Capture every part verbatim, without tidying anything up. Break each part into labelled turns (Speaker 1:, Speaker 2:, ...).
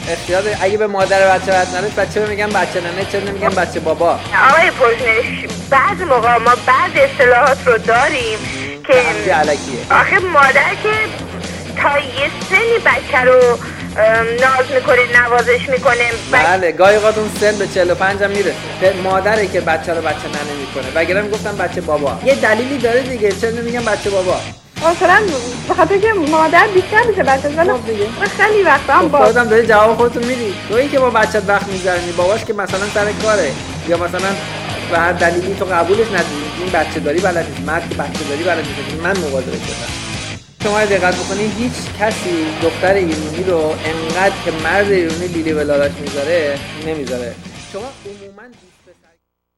Speaker 1: اختیار داری. اگه به مادر بچه رد نداشت بچه رو میگن بچه ننه، چرا نمیگن بچه بابا؟
Speaker 2: آقای پرسنش بعضی موقع ما بعضی اصطلاحات رو داریم که
Speaker 1: تعمدی علکیه.
Speaker 2: آخه مادر که تا یه سنی بچه رو ناز میکنه، نوازش میکنه.
Speaker 1: بله گاهی اوقات اون سن به چهل و پنج هم میرسه. مادره که بچه رو بچه ننه میکنه، وگرنه میگفتن بچه بابا. یه دلیلی داره دیگه، چرا نمیگن بچه بابا؟
Speaker 3: مثلا به خاطر که مادر بیشتر میشه بچه زن.
Speaker 1: خب دیگه
Speaker 3: خیلی وقتا هم با
Speaker 1: خودم داری جواب خودتون میدی. تویی که با بچت وقت میذارنی، باباش که مثلا سر کاره یا مثلا به هر دلیلی تو قبولش نداری، این بچه داری بلد نیست، مرد که بچه داری بلد نیست. من مواظبش شدم. شما دقت بکنید هیچ کسی دختر ایرانی رو انقدر که مرد ایرانی لیلی به لالاش میذاره نمیذاره. شما عموما دوست پسر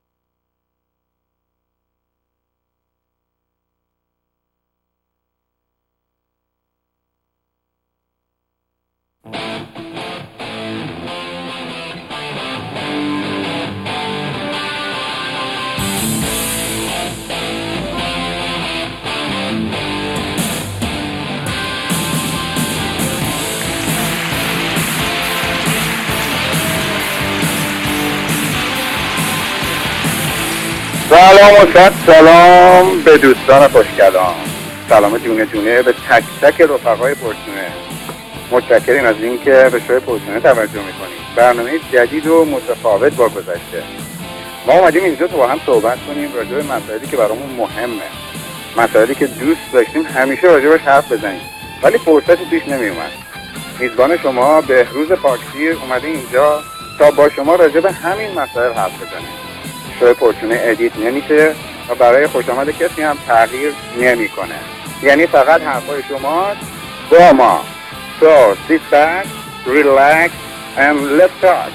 Speaker 4: سلام و صد سلام به دوستان خوشگلام. سلام جونه جونه به تک تک رفقای پرتونه. متشکریم از اینکه به شوی پرتونه توجه میکنید. برنامه جدید و متفاوت با گذشته. ما اومدیم اینجا تو با هم صحبت کنیم راجع به مسائلی که برامون مهمه، مسائلی که دوست داشتیم همیشه راجعش حرف بزنیم ولی فرصتی پیش نمیومد. میزبان شما بهروز پاکسیر اومده اینجا تا با شما راجع به همین مسائل حرف بزنیم. شوی پرتونه ادیت نمیشه و برای خوش آمد کسی هم تغییر نمیکنه، یعنی فقط حرفای شما با ما. So sit back, relax and let's talk.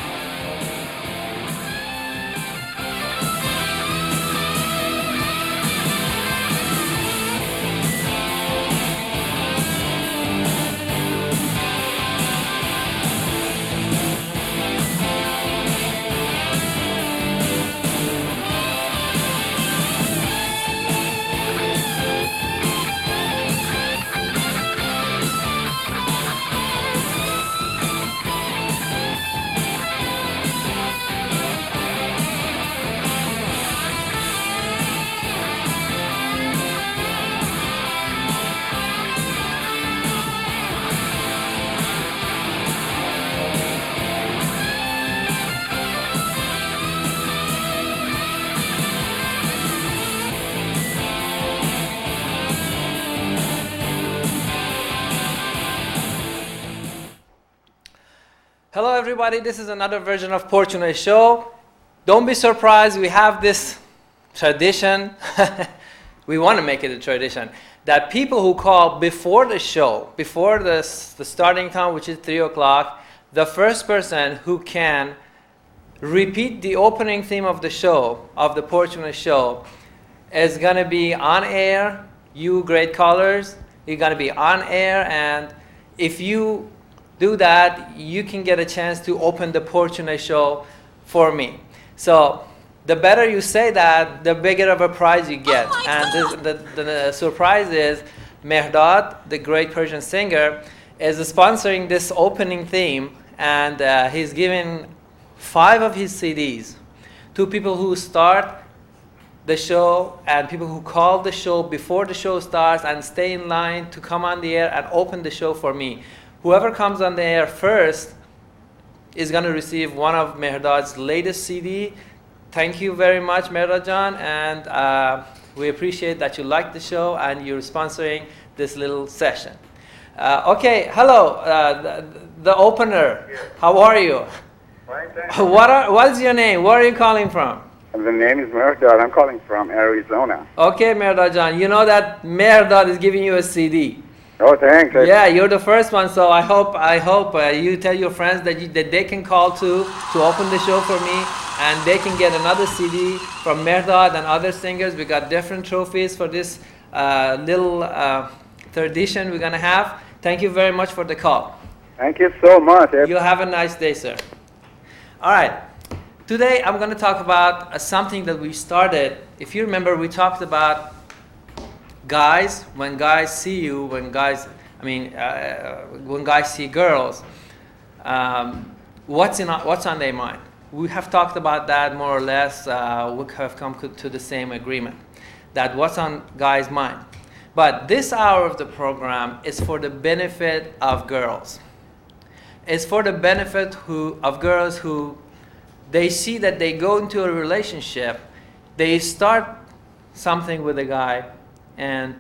Speaker 1: Hello everybody, this is another version of Portune Show. Don't be surprised, we have this tradition, we want to make it a tradition, that people who call before the show, before the, the starting time, which is three o'clock, the first person who can repeat the opening theme of the show, of the Portune Show, is going to be on air. You great callers, you're going to be on air, and if you do that, you can get a chance to open the Portune Show for me. So the better you say that, the bigger of a prize you get. Oh and this, the, the, the surprise is Mehrdad, the great Persian singer, is sponsoring this opening theme, and uh, he's giving five of his C Ds to people who start the show and people who call the show before the show starts and stay in line to come on the air and open the show for me. Whoever comes on the air first is going to receive one of Mehrdad's latest C D. Thank you very much, Mehrdad Jan, and uh, we appreciate that you like the show and you're sponsoring this little session. Uh, okay, hello, uh, the, the opener. How are you?
Speaker 4: Fine, thank you.
Speaker 1: What are, what is your name? Where are you calling from?
Speaker 4: The name is Mehrdad. I'm calling from Arizona.
Speaker 1: Okay, Mehrdad Jan, you know that Mehrdad is giving you a C D.
Speaker 4: Oh, thanks.
Speaker 1: Yeah, you're the first one, so I hope I hope uh, you tell your friends that you, that they can call too to open the show for me, and they can get another C D from Mehrdad and other singers. We got different trophies for this uh, little uh, tradition we're gonna have. Thank you very much for the call.
Speaker 4: Thank you so much.
Speaker 1: You have a nice day, sir. All right. Today I'm going to talk about uh, something that we started. If you remember, we talked about guys, when guys see you, when guys, I mean, uh, when guys see girls, um, what's in what's on their mind. We have talked about that more or less. Uh, we have come to the same agreement that what's on guys' mind. But this hour of the program is for the benefit of girls. It's for the benefit who, of girls who they see that they go into a relationship, they start something with a guy, and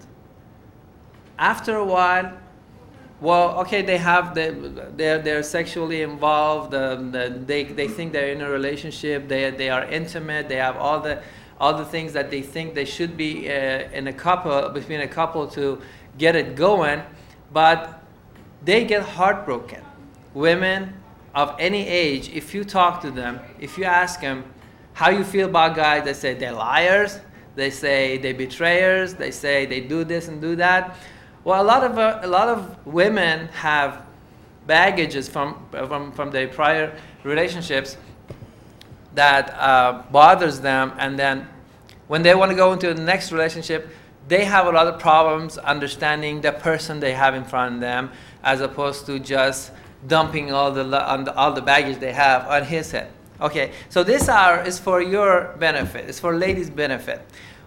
Speaker 1: after a while, well, okay, they have the, they're they're sexually involved. Um, the, they they think they're in a relationship. They they are intimate. They have all the all the things that they think they should be uh, in a couple between a couple to get it going, but they get heartbroken. Women of any age, if you talk to them, if you ask them how you feel about guys, they say they're liars. They say they're betrayers. They say they do this and do that. Well, a lot of uh, a lot of women have baggages from from from their prior relationships that uh, bothers them, and then when they want to go into the next relationship, they have a lot of problems understanding the person they have in front of them, as opposed to just dumping all the on the, all the baggage they have on his head. Okay, so this hour is for your benefit. It's for ladies' benefit.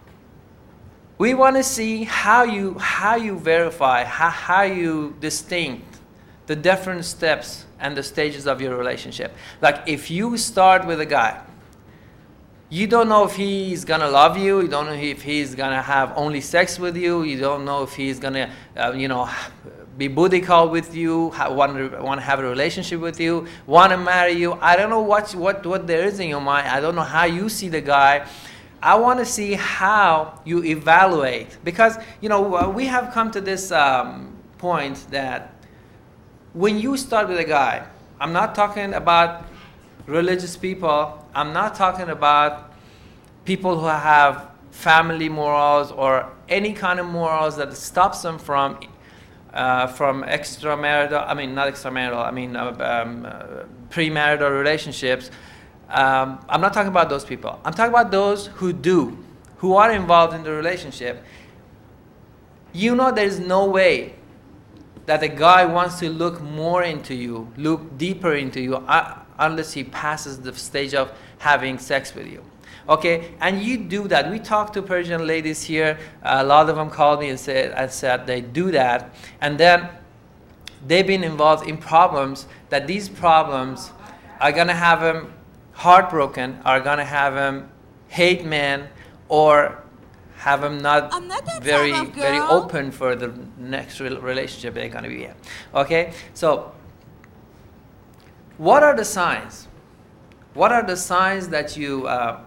Speaker 1: We want to see how you how you verify, how, how you distinct the different steps and the stages of your relationship. Like if you start with a guy, you don't know if he's gonna love you, you don't know if he's gonna have only sex with you, you don't know if he's gonna, uh, you know, be booty call with you, want to want to have a relationship with you, want to marry you. I don't know what what what there is in your mind. I don't know how you see the guy. I want to see how you evaluate, because you know we have come to this um, point that when you start with a guy, I'm not talking about religious people. I'm not talking about people who have family morals or any kind of morals that stops them from uh, from extramarital. I mean, not extramarital. I mean, uh, um, uh, premarital relationships. Um, I'm not talking about those people. I'm talking about those who do, who are involved in the relationship. You know, there's no way that a guy wants to look more into you, look deeper into you, uh, unless he passes the stage of having sex with you. Okay, and you do that. We talked to Persian ladies here. A lot of them called me and said, I said they do that, and then they've been involved in problems that these problems are gonna have them heartbroken, are gonna have him hate men, or have him not, not very very open for the next re- relationship they're gonna be in. Okay, so what are the signs? What are the signs that you uh,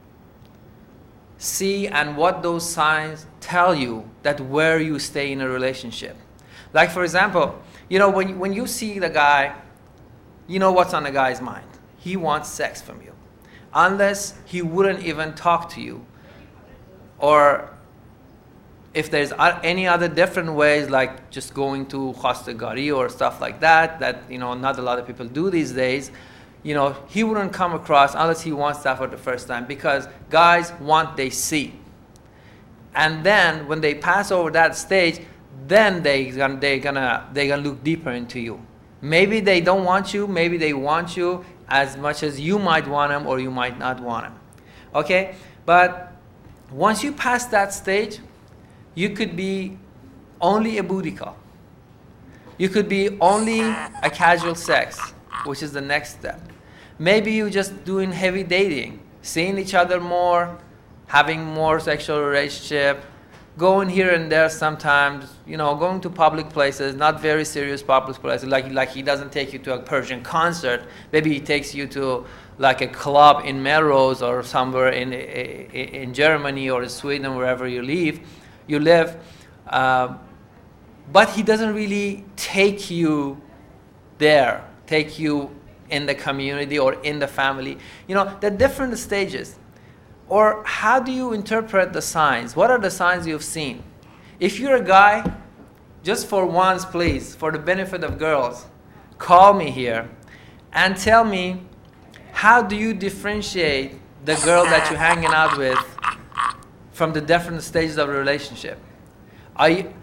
Speaker 1: see, and what those signs tell you that where you stay in a relationship? Like for example, you know when when you see the guy, you know what's on the guy's mind. He wants sex from you, unless he wouldn't even talk to you. Or if there's any other different ways, like just going to khastagari or stuff like that, that you know not a lot of people do these days, you know he wouldn't come across unless he wants that for the first time, because guys want they see. And then when they pass over that stage, then they gonna they gonna they gonna look deeper into you. Maybe they don't want you, maybe they want you as much as you might want them, or you might not want them. Okay? But once you pass that stage, you could be only a booty call. You could be only a casual sex, which is the next step. Maybe you're just doing heavy dating, seeing each other more, having more sexual relationship, going here and there sometimes, you know, going to public places, not very serious public places, like like he doesn't take you to a Persian concert. Maybe he takes you to like a club in Melrose or somewhere in in Germany or in Sweden, wherever you live, you live. Uh, but he doesn't really take you there, take you in the community or in the family. You know, there are different stages. Or how do you interpret the signs? What are the signs you've seen? If you're a guy, just for once, please, for the benefit of girls, call me here and tell me, how do you differentiate the girl that you're hanging out with from the different stages of the relationship? Are you,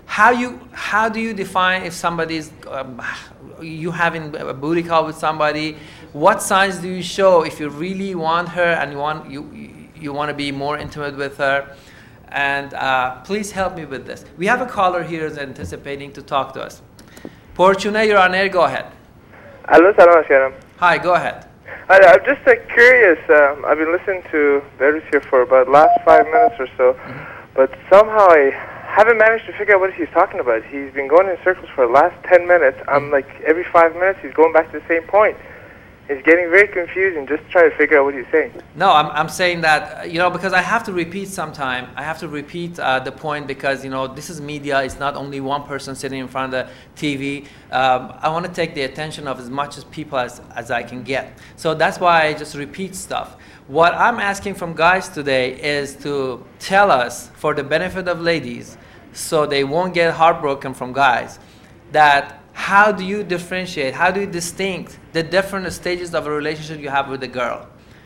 Speaker 1: how you how do you define if somebody's um, you having a booty call with somebody? What signs do you show if you really want her and you want you you want to be more intimate with her? And uh, please help me with this. We have a caller here who's anticipating to talk to us. Portune, you're on air. Go ahead.
Speaker 5: Hello, salam alaikum.
Speaker 1: Hi, go ahead.
Speaker 5: Hi, I'm just uh, curious. Um, I've been listening to Verus here for about the last five minutes or so, mm-hmm. but somehow I haven't managed to figure out what he's talking about. He's been going in circles for the last ten minutes. Mm-hmm. I'm like, every five minutes he's going back to the same point. It's getting very confusing, just trying to figure out what he's saying.
Speaker 1: No, I'm, I'm saying that, you know, because I have to repeat sometime. I have to repeat uh, the point because, you know, this is media. It's not only one person sitting in front of the T V. Um, I want to take the attention of as much as people as, as I can get. So that's why I just repeat stuff. What I'm asking from guys today is to tell us, for the benefit of ladies, so they won't get heartbroken from guys, that how do you differentiate, how do you distinct the different stages of a relationship you have with a girl?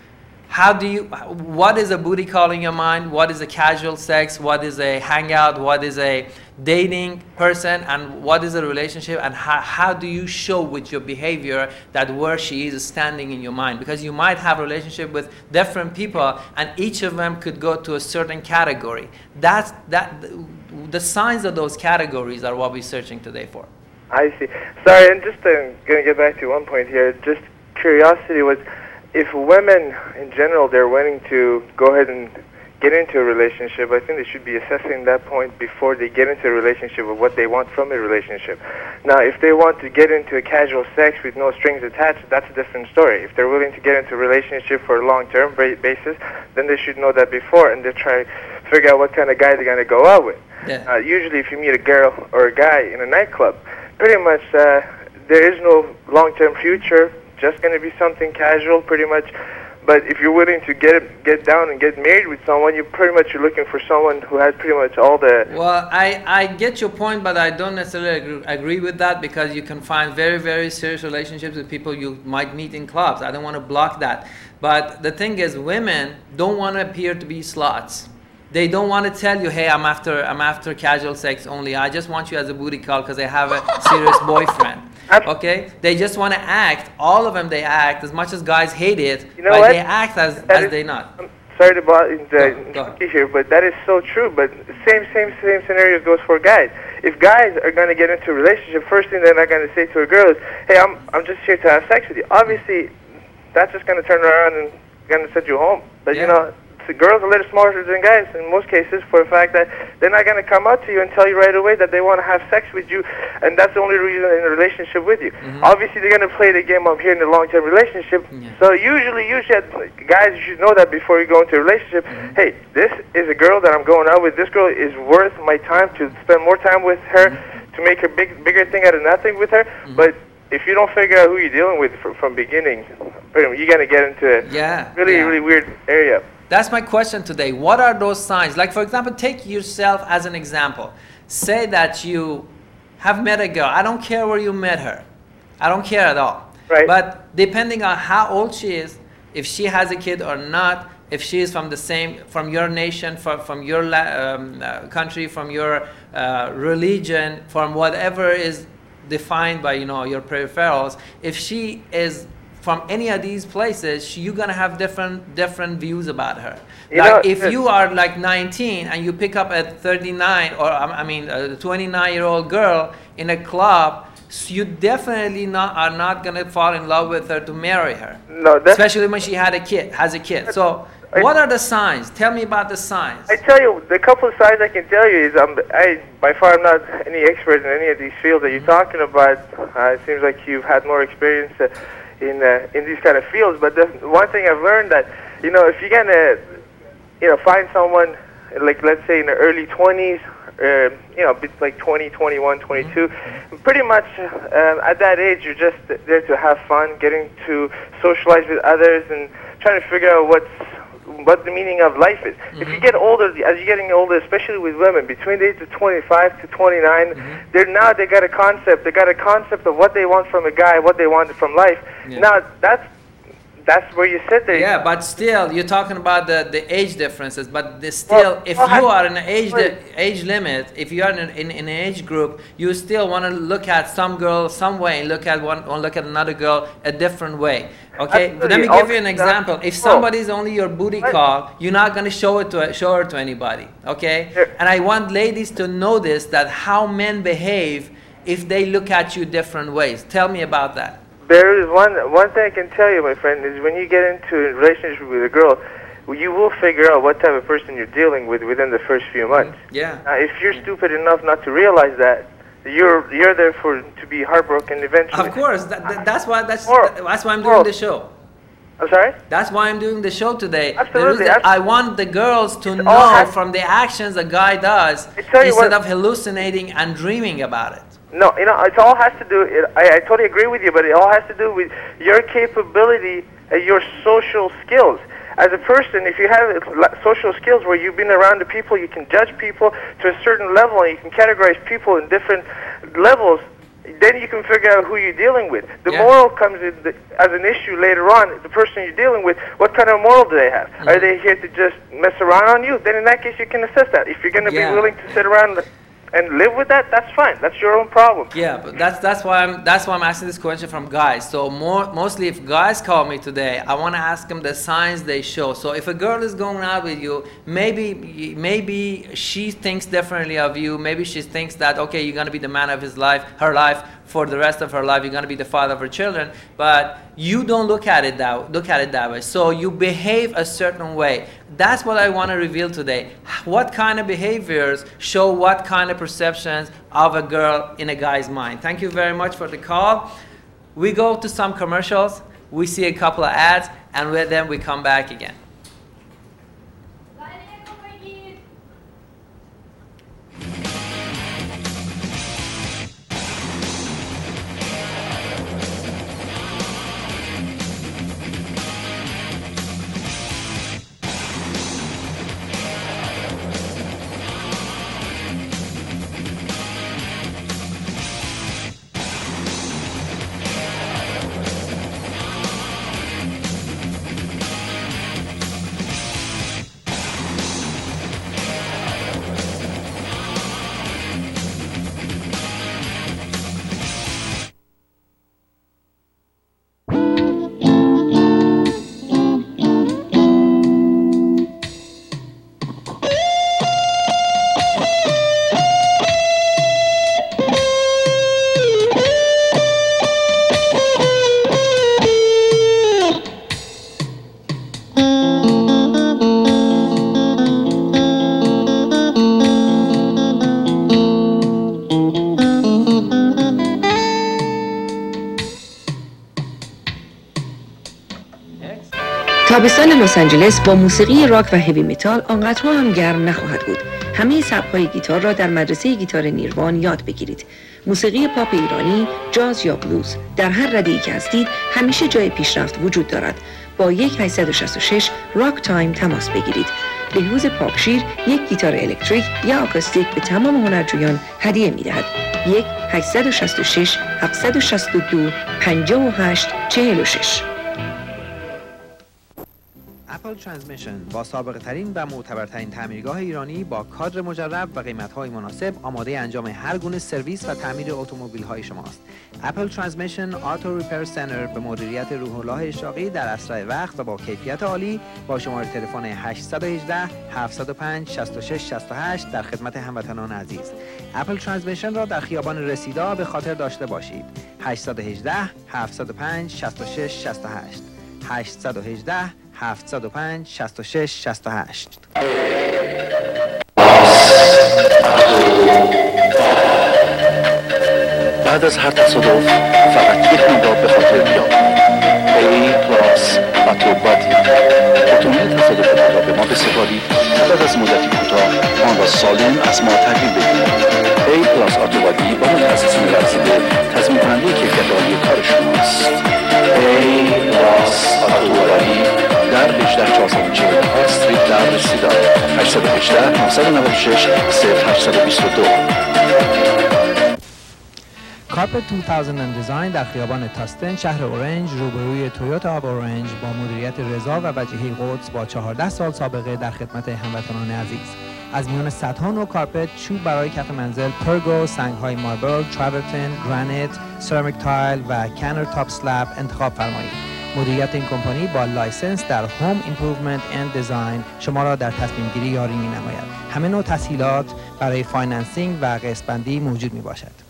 Speaker 1: How do you, what is a booty call in your mind? What is a casual sex? What is a hangout? What is a dating person? And what is a relationship? And how, how do you show with your behavior that where she is standing in your mind? Because you might have a relationship with different people and each of them could go to a certain category. That's, that, the signs of those categories are what we're searching today for.
Speaker 5: I see. Sorry, and just uh, going to get back to one point here. Just curiosity was, if women in general, they're willing to go ahead and get into a relationship, I think they should be assessing that point before they get into a relationship of what they want from a relationship. Now, if they want to get into a casual sex with no strings attached, that's a different story. If they're willing to get into a relationship for a long-term basis, then they should know that before, and they try to figure out what kind of guy they're going to go out with.
Speaker 1: Yeah.
Speaker 5: Uh, usually, if you meet a girl or a guy in a nightclub, pretty much uh, there is no long-term future, just going to be something casual pretty much. But if you're willing to get get down and get married with someone, you pretty much are looking for someone who has pretty much all the...
Speaker 1: Well, I, I get your point, but I don't necessarily agree, agree with that because you can find very, very serious relationships with people you might meet in clubs. I don't want to block that. But the thing is, women don't want to appear to be sluts. They don't want to tell you, hey, I'm after I'm after casual sex only. I just want you as a booty call because I have a serious boyfriend. Okay? They just want to act. All of them, they act. As much as guys hate it,
Speaker 5: you know
Speaker 1: but
Speaker 5: what?
Speaker 1: they act as,
Speaker 5: that
Speaker 1: as
Speaker 5: is,
Speaker 1: they not.
Speaker 5: I'm sorry to bother
Speaker 1: Go,
Speaker 5: you here, but that is so true. But same, same, same scenario goes for guys. If guys are going to get into a relationship, first thing they're not going to say to a girl is, hey, I'm I'm just here to have sex with you. Obviously, that's just going to turn around and going to send you home. But,
Speaker 1: yeah.
Speaker 5: you know, the girls are a little smarter than guys in most cases for the fact that they're not going to come out to you and tell you right away that they want to have sex with you, and that's the only reason in a relationship with you. Mm-hmm. Obviously, they're going to play the game of here in a long-term relationship. Yeah. So usually, usually, guys, you should know that before you go into a relationship. Mm-hmm. Hey, this is a girl that I'm going out with. This girl is worth my time to spend more time with her, mm-hmm. to make a big, bigger thing out of nothing with her. Mm-hmm. But if you don't figure out who you're dealing with from, from beginning, you're going to get into a
Speaker 1: yeah,
Speaker 5: really,
Speaker 1: yeah.
Speaker 5: really weird area.
Speaker 1: That's my question today. What are those signs? Like, for example, take yourself as an example. Say that you have met a girl. I don't care where you met her. I don't care at all.
Speaker 5: Right.
Speaker 1: But depending on how old she is, if she has a kid or not, if she is from the same, from your nation, from, from your um, uh, country, from your uh, religion, from whatever is defined by, you know, your peripherals, if she is from any of these places, she, you're gonna have different different views about her.
Speaker 5: You
Speaker 1: like
Speaker 5: know,
Speaker 1: if you are like nineteen and you pick up a thirty-nine or I mean a twenty-nine year old girl in a club, so you definitely not are not gonna fall in love with her to marry her.
Speaker 5: No, that's,
Speaker 1: especially when she had a kid, has a kid. So I, what are the signs? Tell me about the signs.
Speaker 5: I tell you, the couple of signs I can tell you is um, I by far am not any expert in any of these fields that you're talking about. Uh, it seems like you've had more experience Uh, in uh, in these kind of fields, but the one thing I've learned that, you know, if you're gonna, you know, find someone like, let's say in the early twenties, uh, you know, like twenty, twenty-one, twenty-two, mm-hmm. pretty much uh, at that age you're just there to have fun, getting to socialize with others and trying to figure out what's what the meaning of life is. Mm-hmm. If you get older, as you're getting older, especially with women, between the age of twenty-five to twenty-nine, mm-hmm. they're now they got a concept. They got a concept of what they want from a guy, what they want from life. Yeah. Now that's that's where you said that.
Speaker 1: Yeah, but still, you're talking about the, the age differences. But the still,
Speaker 5: Well,
Speaker 1: if
Speaker 5: well,
Speaker 1: you
Speaker 5: I-
Speaker 1: are in an age
Speaker 5: wait.
Speaker 1: di- age limit, if you are in, in, in an age group, you still want to look at some girl some way, and look at one, or look at another girl a different way. Okay, but let me
Speaker 5: Absolutely.
Speaker 1: give you an
Speaker 5: All-
Speaker 1: example. If
Speaker 5: well,
Speaker 1: somebody is only your booty
Speaker 5: what?
Speaker 1: call, you're not going to show it to show her to anybody. Okay,
Speaker 5: Here.
Speaker 1: and I want ladies to notice that how men behave if they look at you different ways. Tell me about that.
Speaker 5: There is one one thing I can tell you, my friend, is when you get into a relationship with a girl, you will figure out what type of person you're dealing with within the first few months.
Speaker 1: Yeah.
Speaker 5: Now, if you're stupid enough not to realize that, you're you're there for to be heartbroken eventually.
Speaker 1: Of course, that, that, that's why that's
Speaker 5: Or-
Speaker 1: that's why I'm doing
Speaker 5: or-
Speaker 1: the show.
Speaker 5: I'm sorry?
Speaker 1: That's why I'm doing the show today. The
Speaker 5: Absolutely,
Speaker 1: reason
Speaker 5: abs-
Speaker 1: I want the girls to
Speaker 5: It all
Speaker 1: know
Speaker 5: has-
Speaker 1: from the actions a guy does
Speaker 5: I tell you
Speaker 1: instead
Speaker 5: what-
Speaker 1: of hallucinating and dreaming about it.
Speaker 5: No, you know, it all has to do, it, I, I totally agree with you, but it all has to do with your capability and your social skills. As a person, if you have uh, social skills where you've been around the people, you can judge people to a certain level, and you can categorize people in different levels, then you can figure out who you're dealing with. The
Speaker 1: Yeah.
Speaker 5: moral comes in the, as an issue later on. The person you're dealing with, what kind of moral do they have?
Speaker 1: Mm-hmm.
Speaker 5: Are they here to just mess around on you? Then in that case, you can assess that. If you're going to
Speaker 1: Yeah.
Speaker 5: be willing to sit around and live with that, that's fine. That's your own problem.
Speaker 1: Yeah, but that's that's why I'm that's why I'm asking this question from guys. So more mostly if guys call me today, I want to ask them the signs they show. So if a girl is going out with you, maybe maybe she thinks differently of you. Maybe she thinks that okay, you're gonna be the man of his life, her life for the rest of her life. You're gonna be the father of her children, but you don't look at it that look at it that way. So you behave a certain way. That's what I want to reveal today. What kind of behaviors show what kind of perceptions of a girl in a guy's mind? Thank you very much for the call. We go to some commercials, we see a couple of ads, and then we come back again.
Speaker 6: تابستان لس آنجلس با موسیقی راک و هیوی متال آنقدرها هم گرم نخواهد بود. همه سبک‌های گیتار را در مدرسه گیتار نیروان یاد بگیرید. موسیقی پاپ ایرانی، جاز یا بلوز، در هر رده‌ای که هستید همیشه جای پیشرفت وجود دارد. با یک هشت شش شش راک تایم تماس بگیرید. به حوض پاکشیر یک گیتار الکتریک یا آکوستیک به تمام هنرجویان هدیه می‌دهد. یک هشت شش شش هفت شش دو پنج هشت چهار شش.
Speaker 7: اپل ترانسمیشن با سابقه ترین و معتبرترین تعمیرگاه ایرانی با کادر مجرب و قیمت‌های مناسب آماده انجام هر گونه سرویس و تعمیر اتومبیل‌های شماست. اپل ترانسمیشن آتو ریپر سنتر به مدیریت روح الله اشراقی در اسرع وقت و با کیفیت عالی با شماره تلفن هشت یک هشت هفت صفر پنج شش شش شش هشت در خدمت هموطنان عزیز. اپل ترانسمیشن را در خیابان رسیدا به خاطر داشته باشید. هشت یک هشت هفت صفر پنج شش شش شش هشت هشت یک هشت هفت صفر پنج شش شش شش هشت.
Speaker 8: بعد از هر تصادف فقط یک نگاه به خاطر بیاورید. ای پلاس اتوبادی اتومبیل تصادفتان را به ما بسپارید و بعد از مدتی کوتاه آن را سالم از ما تحویل بدهید. ای پلاس اتوبادی با متخصصین ورزیده تضمین کننده کیفیت عالی کار شماست. ای پلاس اتوبادی در هجده چهارصد و چهل و هفت استریت در رسیدا هشت یک هشت نه نه شش صفر هشت دو دو.
Speaker 7: کارپت دو هزار دیزاین در خیابان تاستن شهر اورنج روبروی تویوتا آب اورنج با مدیریت رضا و وجیهی قدس با چهارده سال سابقه در خدمت هموطنان عزیز. از میان صدها نوع کارپت، چوب برای کف منزل، پرگو، سنگ‌های ماربل، تراورتن، گرانیت، سرامیک تایل و کانر تاپ سلاب انتخاب فرمایید. مدیریت این کمپانی با لایسنس در هوم ایمپروومنت اند دیزاین شما را در تصمیم گیری یاری می‌نماید. همه نوع تسهیلات برای فایننسینگ و قسط بندی موجود میباشد.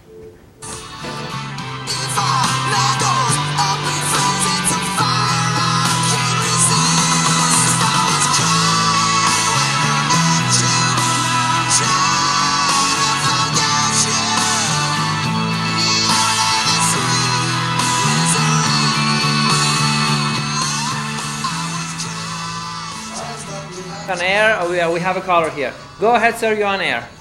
Speaker 1: On air, oh, yeah, we have a caller here. Go ahead, sir, you're on air.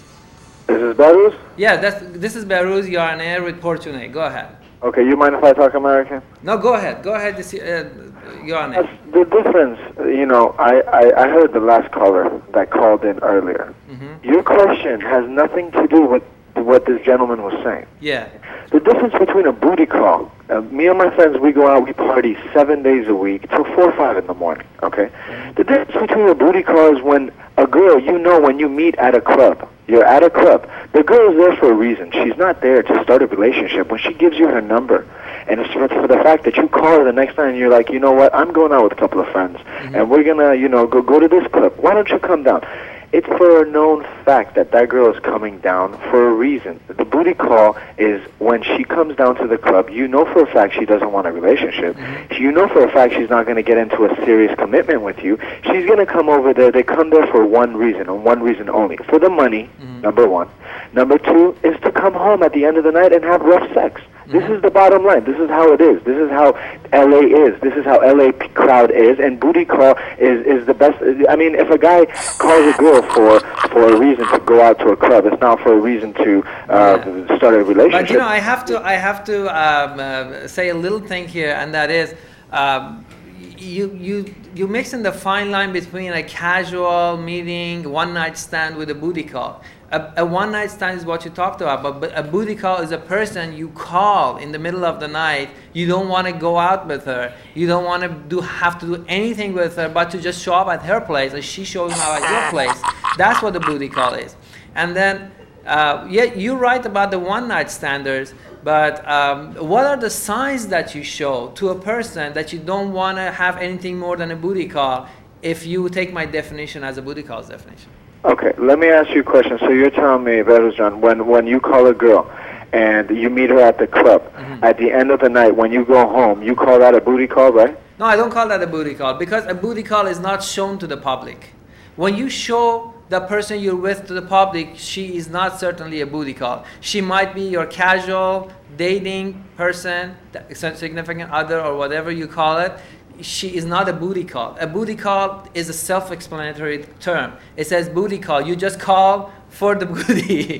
Speaker 5: This is Behruz?
Speaker 1: Yeah, that's, this is Behruz, you're on air with Portune. Go ahead.
Speaker 5: Okay, you mind if I talk American?
Speaker 1: No, go ahead. Go ahead, this, uh, you're on air.
Speaker 5: That's the difference, you know, I, I, I heard the last caller that called in earlier. Mm-hmm. Your question has nothing to do with what this gentleman was saying.
Speaker 1: Yeah.
Speaker 5: The difference between a booty call, uh, me and my friends, we go out, we party seven days a week till four or five in the morning, okay? The difference between a booty call is when a girl, you know, when you meet at a club, you're at a club, the girl is there for a reason. She's not there to start a relationship. When she gives you her number, and it's for, for the fact that you call her the next night and you're like, you know what, I'm going out with a couple of friends, mm-hmm. and we're going to, you know, go, go to this club. Why don't you come down? It's for a known fact that that girl is coming down for a reason. The booty call is when she comes down to the club, you know for a fact she doesn't want a relationship. Mm-hmm. You know for a fact she's not going to get into a serious commitment with you. She's going to come over there. They come there for one reason, and one reason only. For the money, mm-hmm. number one. Number two is to come home at the end of the night and have rough sex. This is the bottom line. This is how it is. This is how L A is. This is how L A crowd is. And booty call is, is the best. I mean, if a guy calls a girl for for a reason to go out to a club, it's not for a reason to uh, yeah. start a relationship.
Speaker 1: But you know, I have to I have to um, uh, say a little thing here, and that is, um, you you you mix in the fine line between a casual meeting, one night stand with a booty call. A, a one-night stand is what you talked about, but, but a booty call is a person you call in the middle of the night. You don't want to go out with her. You don't want to do have to do anything with her, but to just show up at her place, and she shows up at your place. That's what the booty call is. And then, uh, yeah, you're right about the one-night standards, but um, what are the signs that you show to a person that you don't want to have anything more than a booty call if you take my definition as a booty call's definition?
Speaker 5: Okay, let me ask you a question. So you're telling me, Behruzjan, when, when you call a girl and you meet her at the club, mm-hmm. at the end of the night, when you go home, you call that a booty call, right?
Speaker 1: No, I don't call that a booty call, because a booty call is not shown to the public. When you show the person you're with to the public, she is not certainly a booty call. She might be your casual dating person, significant other, or whatever you call it. She is not a booty call. A booty call is a self-explanatory term. It says booty call. You just call for the booty.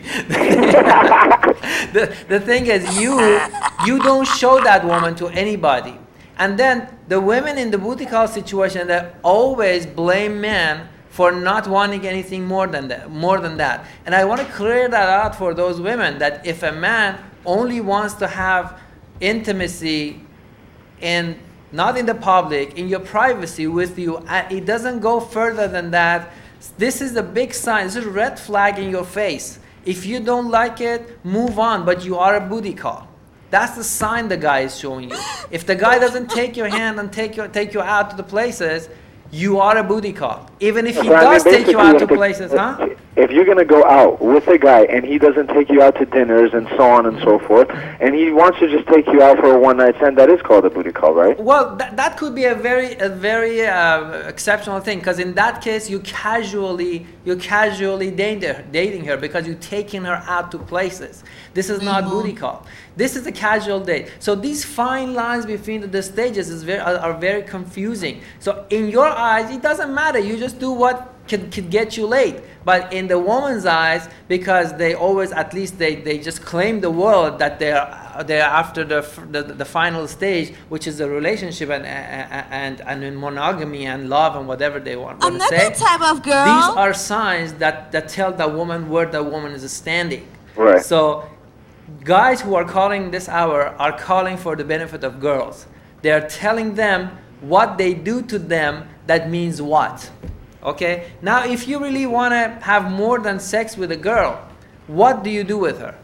Speaker 1: the, the thing is, you you don't show that woman to anybody. And then the women in the booty call situation, they always blame men for not wanting anything more than that. More than that. And I want to clear that out for those women, that if a man only wants to have intimacy in not in the public, in your privacy with you, it doesn't go further than that. This is a big sign. This is a red flag in your face. If you don't like it, move on, but you are a booty call. That's the sign the guy is showing you. If the guy doesn't take your hand and take you, take you out to the places, you are a booty call. Even if he
Speaker 5: so
Speaker 1: does
Speaker 5: I mean,
Speaker 1: take you out to
Speaker 5: the,
Speaker 1: places, huh?
Speaker 5: If you're going to go out with a guy and he doesn't take you out to dinners and so on and so forth, and he wants to just take you out for a one-night stand, that is called a booty call, right?
Speaker 1: Well, th- that could be a very, a very uh, exceptional thing, because in that case, you casually, you're casually dating, dating her because you're taking her out to places. This is not mm-hmm. booty call. This is a casual date. So these fine lines between the, the stages is very, are, are very confusing. So in your eyes, it doesn't matter. You just do what could, could get you laid. But in the woman's eyes, because they always, at least they, they just claim the world that they're, they're after the, the the final stage, which is the relationship and and, and in monogamy and love and whatever they want, want to say.
Speaker 9: I'm not that type of girl.
Speaker 1: These are signs that, that tell the woman where the woman is standing.
Speaker 5: Right.
Speaker 1: So guys who are calling this hour are calling for the benefit of girls. They are telling them what they do to them that means what. Okay? Now, if you really want to have more than sex with a girl, what do you do with her?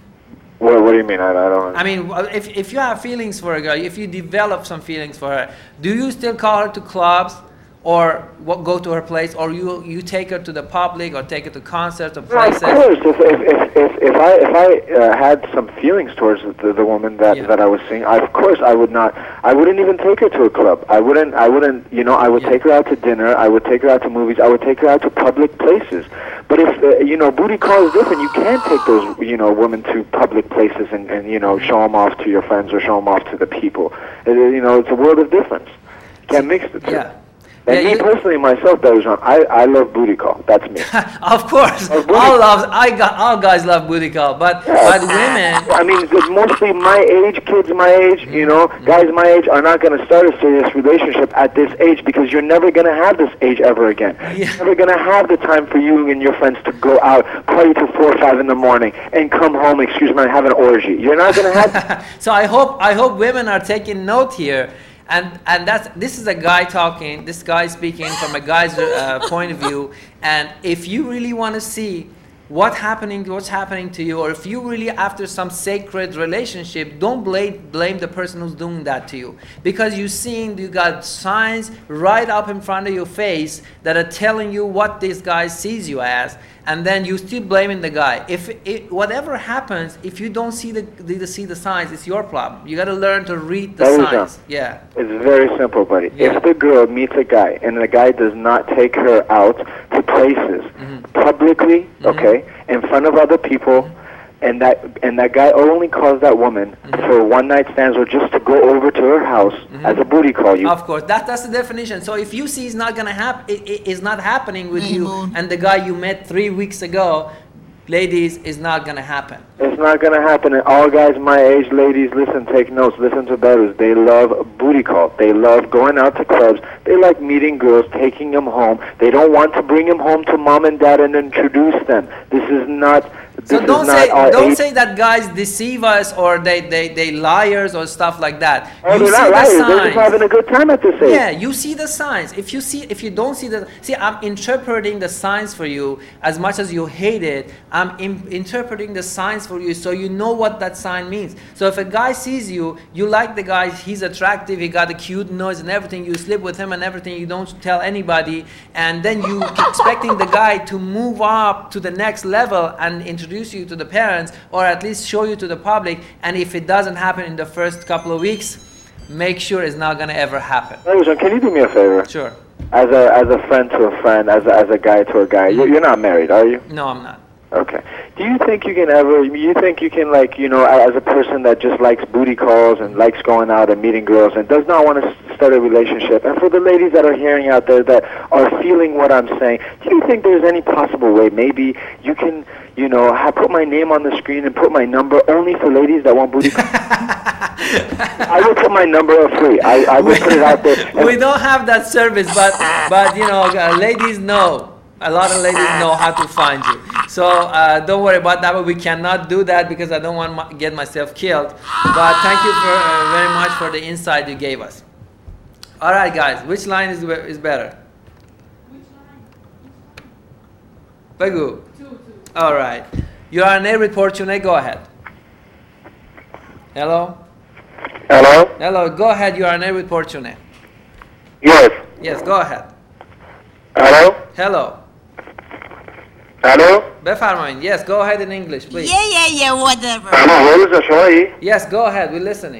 Speaker 9: What, what do you mean? I, I don't
Speaker 1: I mean, if, if you have feelings for a girl, if you develop some feelings for her, do you still call her to clubs or what, go to her place, or you you take her to the public or take her to concerts or places?
Speaker 9: Of course, if if if if, if I if I uh, had some feelings towards the, the woman that, yeah. that I was seeing, I, of course I would not. I wouldn't even take her to a club. I wouldn't. I wouldn't. You know, I would yeah. take her out to dinner. I would take her out to movies. I would take her out to public places. But if uh, you know, booty call is different. You can't take those you know women to public places and, and you know show them off to your friends or show them off to the people. It, you know, it's a world of difference. You can't mix the two.
Speaker 1: Yeah.
Speaker 9: And
Speaker 1: yeah,
Speaker 9: me
Speaker 1: you,
Speaker 9: personally, myself, Berzhan, I, I love booty call. That's me.
Speaker 1: Of course, all love. I got all guys love booty call, but
Speaker 9: yeah.
Speaker 1: but women.
Speaker 9: I mean, mostly my age, kids my age, mm-hmm. you know, mm-hmm. guys my age are not going to start a serious relationship at this age because you're never going to have this age ever again. Yeah. You're never going to have the time for you and your friends to go out, party till four or five in the morning, and come home. Excuse me, and have an orgy. You're not going to have.
Speaker 1: So I hope I hope women are taking note here. And and that's this is a guy talking. This guy speaking from a guy's uh, point of view. And if you really want to see what happening, what's happening to you, or if you really after some sacred relationship, don't blame blame the person who's doing that to you, because you seen you got signs right up in front of your face that are telling you what this guy sees you as. And then you still blaming the guy. If it, whatever happens, if you don't see the, the see the signs, it's your problem. You got to learn to read the
Speaker 9: that
Speaker 1: signs. Yeah.
Speaker 9: It's very simple, buddy.
Speaker 1: Yeah.
Speaker 9: If the girl meets a guy and the guy does not take her out to places mm-hmm. publicly, mm-hmm. okay, in front of other people, mm-hmm. and that and that guy only calls that woman mm-hmm. for one night stands or just to go over to her house mm-hmm. as a booty call, you.
Speaker 1: Of course, that that's the definition. So if you see it's not gonna happen, it, it is not happening with you, and the guy you met three weeks ago, ladies, is not gonna happen.
Speaker 9: It's not gonna happen. And all guys my age, ladies, listen, take notes, listen to Behruz. They love booty call. They love going out to clubs. They like meeting girls, taking them home. They don't want to bring them home to mom and dad and introduce them. This is not.
Speaker 1: So don't say don't age. say that guys deceive us or they, they, they liars or stuff like that.
Speaker 9: Oh,
Speaker 1: you
Speaker 9: they're
Speaker 1: see
Speaker 9: not
Speaker 1: the
Speaker 9: liars.
Speaker 1: signs.
Speaker 9: They're just having a good time at this age.
Speaker 1: Yeah, you see the signs. If you see, if you don't see the, see, I'm interpreting the signs for you as much as you hate it. I'm im- interpreting the signs for you so you know what that sign means. So if a guy sees you, you like the guy, he's attractive, he got a cute nose and everything. You sleep with him and everything. You don't tell anybody, and then you expecting the guy to move up to the next level and introduce you to the parents, or at least show you to the public. And if it doesn't happen in the first couple of weeks, make sure it's not going to ever happen.
Speaker 9: Behruz, can you do me a favor?
Speaker 1: Sure.
Speaker 9: As a as a friend to a friend, as a, as a guy to a guy, mm-hmm. you're not married, are you?
Speaker 1: No, I'm not.
Speaker 9: Okay. Do you think you can ever, you think you can, like, you know, as a person that just likes booty calls and likes going out and meeting girls and does not want to start a relationship, and for the ladies that are hearing out there that are feeling what I'm saying, do you think there's any possible way maybe you can, you know, have, put my name on the screen and put my number only for ladies that want booty calls? I will put my number up free. I, I will put it out there.
Speaker 1: We don't have that service, but, but you know, uh, ladies know. A lot of ladies know how to find you. So uh, don't worry about that, but we cannot do that because I don't want to get myself killed. But thank you for, uh, very much for the insight you gave us. All right, guys, which line is is better? Bagu. All right. You are an A report, Chune. Go ahead. Hello?
Speaker 9: Hello?
Speaker 1: Hello, go ahead. You are an A report, Chune.
Speaker 9: Yes.
Speaker 1: Yes, go ahead.
Speaker 9: Hello?
Speaker 1: Hello.
Speaker 9: Hello?
Speaker 1: بفرمایید. Yes, go ahead in English, please.
Speaker 10: Yeah, yeah, yeah, whatever.
Speaker 9: Hello,
Speaker 1: yes, go ahead. We're listening.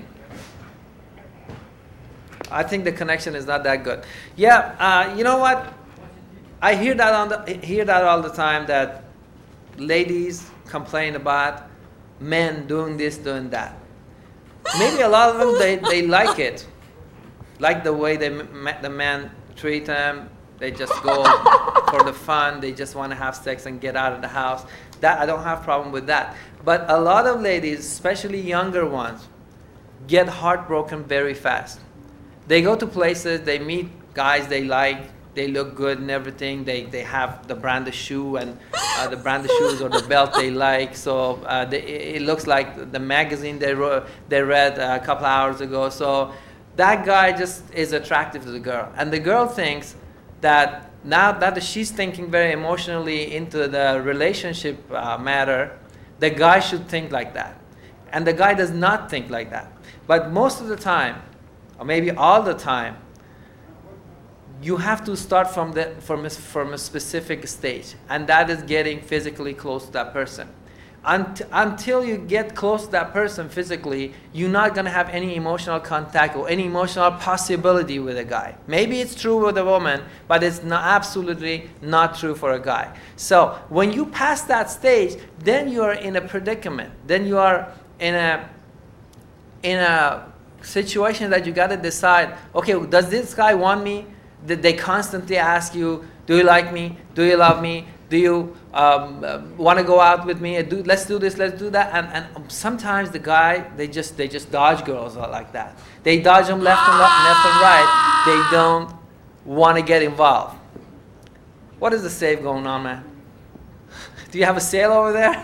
Speaker 1: I think the connection is not that good. Yeah, uh, you know what? I hear that on the hear that all the time, that ladies complain about men doing this, doing that. Maybe a lot of them they, they like it, like the way they the men treat them. They just go for the fun. They just want to have sex and get out of the house. That I don't have problem with that. But a lot of ladies, especially younger ones, get heartbroken very fast. They go to places, they meet guys they like, they look good and everything. They they have the brand of shoe and uh, the brand of shoes or the belt they like. So uh, they, it looks like the magazine they wrote, they read a couple hours ago. So that guy just is attractive to the girl, and the girl thinks that now that she's thinking very emotionally into the relationship uh, matter, the guy should think like that, and the guy does not think like that. But most of the time, or maybe all the time, you have to start from the from a, from a specific stage, and that is getting physically close to that person. Unt, until you get close to that person physically, you're not going to have any emotional contact or any emotional possibility with a guy. Maybe it's true with a woman, but it's not, absolutely not true for a guy. So when you pass that stage, then you are in a predicament. Then you are in a in a situation that you got to decide, okay, does this guy want me? Did they constantly ask you, do you like me? Do you love me? Do you um, uh, want to go out with me? Do, let's do this, let's do that. And, and sometimes the guy, they just they just dodge girls like that. They dodge them left and left, left and right. They don't want to get involved. What is the save going on, man? Do you have a sale over there?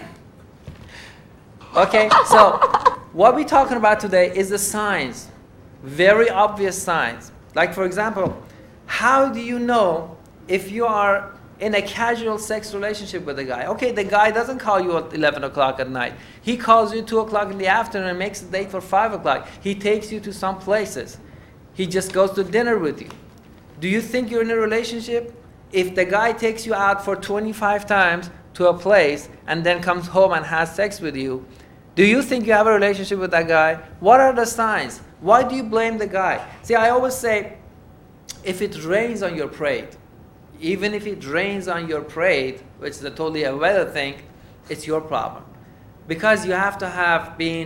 Speaker 1: Okay, so what we're talking about today is the signs, very obvious signs. Like for example, how do you know if you are in a casual sex relationship with a guy? Okay, the guy doesn't call you at eleven o'clock at night. He calls you two o'clock in the afternoon and makes a date for five o'clock. He takes you to some places. He just goes to dinner with you. Do you think you're in a relationship? If the guy takes you out for twenty-five times to a place and then comes home and has sex with you, do you think you have a relationship with that guy? What are the signs? Why do you blame the guy? See, I always say, if it rains on your parade, even if it rains on your parade, which is a totally a weather thing, it's your problem. Because you have to have been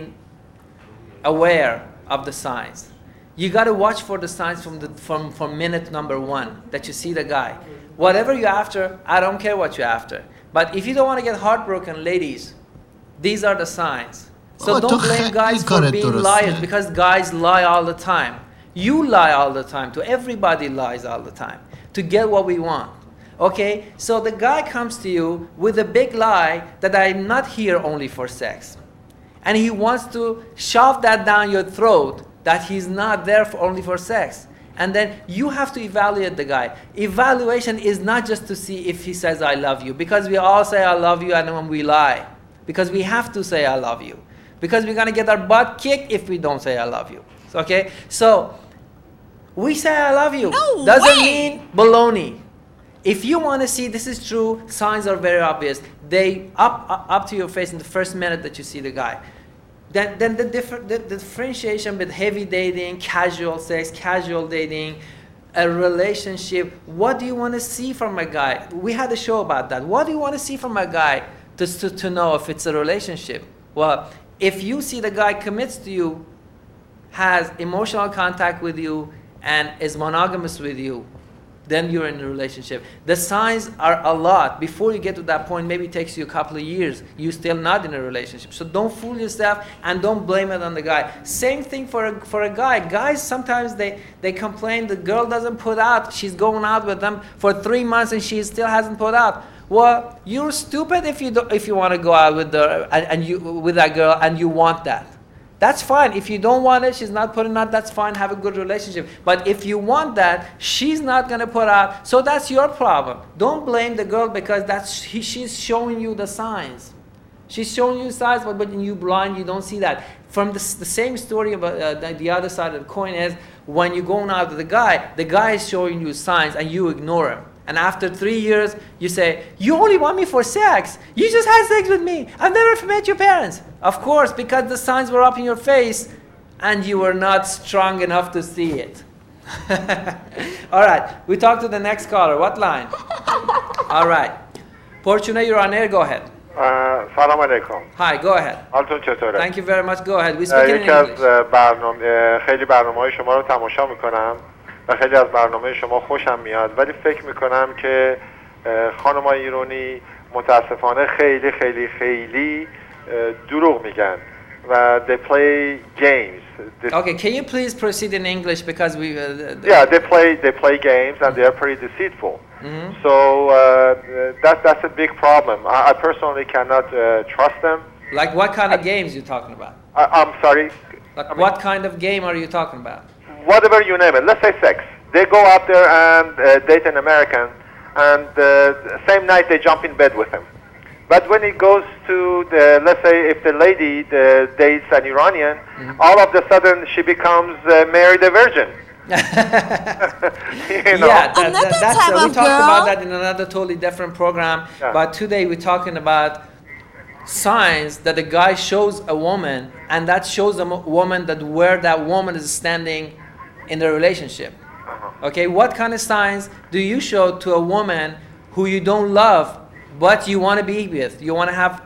Speaker 1: aware of the signs. You got to watch for the signs from, the, from, from minute number one that you see the guy. Whatever you're after, I don't care what you're after. But if you don't want to get heartbroken, ladies, these are the signs. So don't blame guys for being liars, because guys lie all the time. You lie all the time. To everybody lies all the time to get what we want. Okay? So the guy comes to you with a big lie that I'm not here only for sex. And he wants to shove that down your throat that he's not there for only for sex. And then you have to evaluate the guy. Evaluation is not just to see if he says I love you, because we all say I love you and when we lie. Because we have to say I love you. Because we're going to get our butt kicked if we don't say I love you. Okay? So we say I love you.
Speaker 10: No
Speaker 1: Doesn't
Speaker 10: way.
Speaker 1: mean baloney. If you want to see this is true, signs are very obvious. They up, up up to your face in the first minute that you see the guy. Then, then the, differ, the, the differentiation with heavy dating, casual sex, casual dating, a relationship. What do you want to see from a guy? We had a show about that. What do you want to see from a guy to, to, to know if it's a relationship? Well, if you see the guy commits to you, has emotional contact with you, and is monogamous with you, then you're in a relationship. The signs are a lot. Before you get to that point, maybe it takes you a couple of years. You're still not in a relationship. So don't fool yourself and don't blame it on the guy. Same thing for a, for a guy. Guys, sometimes they, they complain the girl doesn't put out. She's going out with them for three months and she still hasn't put out. Well, you're stupid if you, do, if you want to go out with, the, and, and you, with that girl and you want that. That's fine. If you don't want it, she's not putting out, that's fine, have a good relationship. But if you want that, she's not going to put out, so that's your problem. Don't blame the girl because that's he, she's showing you the signs. She's showing you signs, but when you blind, you don't see that. From the, the same story about uh, the, the other side of the coin is, when you're going out with the guy, the guy is showing you signs and you ignore him. And after three years, you say, you only want me for sex. You just had sex with me. I've never met your parents. Of course, because the signs were up in your face and you were not strong enough to see it. All right, we talk to the next caller. What line? All right. Fortuna, you're on air. Go ahead.
Speaker 11: سلام علیکم.
Speaker 1: Hi, go ahead.
Speaker 11: حالتون چطوره؟
Speaker 1: Thank you very much. Go ahead. We speak in
Speaker 11: یکی از
Speaker 1: English.
Speaker 11: برنامه خیلی برنامه‌های شما رو تماشا میکنم و خیلی از برنامه شما خوشم میاد، ولی فکر میکنم که خانم‌های ایرانی متاسفانه خیلی خیلی خیلی دروغ میگن Uh, they play games. This
Speaker 1: Okay, can you please proceed in English because we... Uh, the,
Speaker 11: yeah, they play they play games and they are pretty deceitful.
Speaker 1: Mhm.
Speaker 11: So uh, that that's a big problem. I, I personally cannot uh, trust them.
Speaker 1: Like what kind of games you talking about?
Speaker 11: I, I'm sorry.
Speaker 1: Like
Speaker 11: I mean-
Speaker 1: what kind of game are you talking about?
Speaker 11: Whatever you name it. Let's say sex. They go out there and uh, date an American, and uh, same night they jump in bed with him. But when it goes to the, let's say, if the lady the, dates an Iranian,
Speaker 1: Mm-hmm.
Speaker 11: all of a sudden she becomes uh, married a virgin. you know?
Speaker 1: Yeah, that, that, that's, uh, we talked about that in another totally different program.
Speaker 11: Yeah.
Speaker 1: But today we're talking about signs that a guy shows a woman, and that shows a mo- woman that where that woman is standing in the relationship.
Speaker 11: Uh-huh.
Speaker 1: Okay, what kind of signs do you show to a woman who you don't love, but you want to be with, you want to have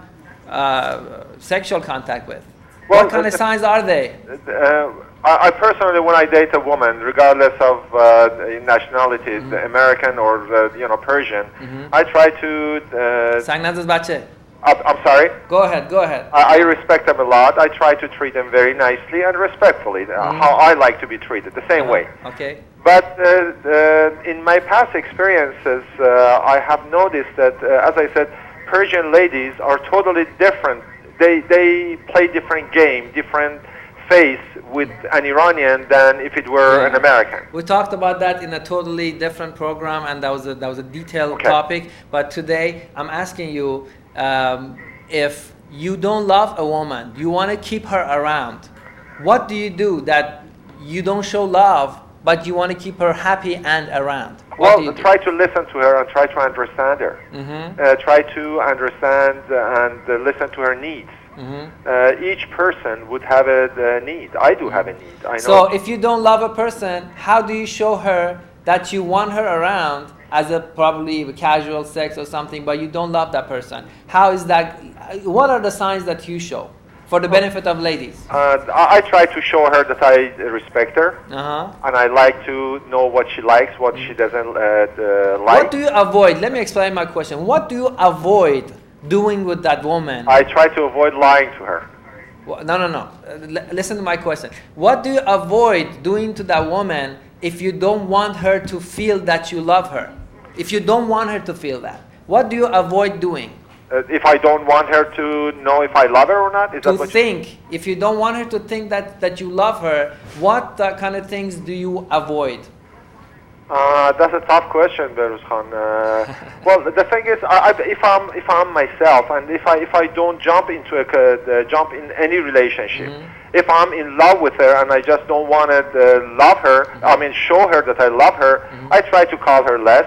Speaker 1: uh, sexual contact with?
Speaker 11: Well,
Speaker 1: what kind of
Speaker 11: the-
Speaker 1: signs are they?
Speaker 11: Uh, I, I personally, when I date a woman, regardless of uh, nationalities, American or uh, you know Persian, I try to. Uh,
Speaker 1: سنگ نزد بچه.
Speaker 11: I'm, I'm sorry.
Speaker 1: Go ahead, go ahead.
Speaker 11: I, I respect them a lot. I try to treat them very nicely and respectfully, uh, how I like to be treated, the same way.
Speaker 1: Okay.
Speaker 11: But uh, uh, in my past experiences, uh, I have noticed that, uh, as I said, Persian ladies are totally different. They they play different game, different face with an Iranian than if it were an American.
Speaker 1: We talked about that in a totally different program, and that was a, that was a detailed
Speaker 11: Okay.
Speaker 1: topic. But today, I'm asking you, um, if you don't love a woman, you want to keep her around, what do you do that you don't show love, but you want to keep her happy and around? What
Speaker 11: Well,
Speaker 1: do you do?
Speaker 11: try to listen to her and try to understand her.
Speaker 1: Mhm.
Speaker 11: Uh, try to understand and uh, listen to her needs.
Speaker 1: Mhm.
Speaker 11: Uh, each person would have a, a need. I do have a need. I know.
Speaker 1: So if you don't love a person, how do you show her that you want her around as a probably casual sex or something, but you don't love that person? How is that? What are the signs that you show for the benefit of ladies?
Speaker 11: Uh, I, I try to show her that I respect her,
Speaker 1: Uh-huh.
Speaker 11: and I like to know what she likes, what she doesn't uh, uh, like.
Speaker 1: What do you avoid? Let me explain my question. What do you avoid doing with that woman?
Speaker 11: I try to avoid lying to her.
Speaker 1: Wha- No, no, no. Uh, l- listen to my question. What do you avoid doing to that woman if you don't want her to feel that you love her? If you don't want her to feel that, what do you avoid doing?
Speaker 11: Uh, if I don't want her to know if I love her or not, is
Speaker 1: To
Speaker 11: that what
Speaker 1: think. If you don't want her to think that, that you love her, what uh, kind of things do you avoid?
Speaker 11: Uh, that's a tough question, Beruz Khan. Uh, well, the thing is, I, I, if I'm if I'm myself, and if I if I don't jump into a uh, jump in any relationship,
Speaker 1: Mm-hmm.
Speaker 11: if I'm in love with her and I just don't want to uh, love her,
Speaker 1: Mm-hmm.
Speaker 11: I mean show her that I love her, I try to call her less,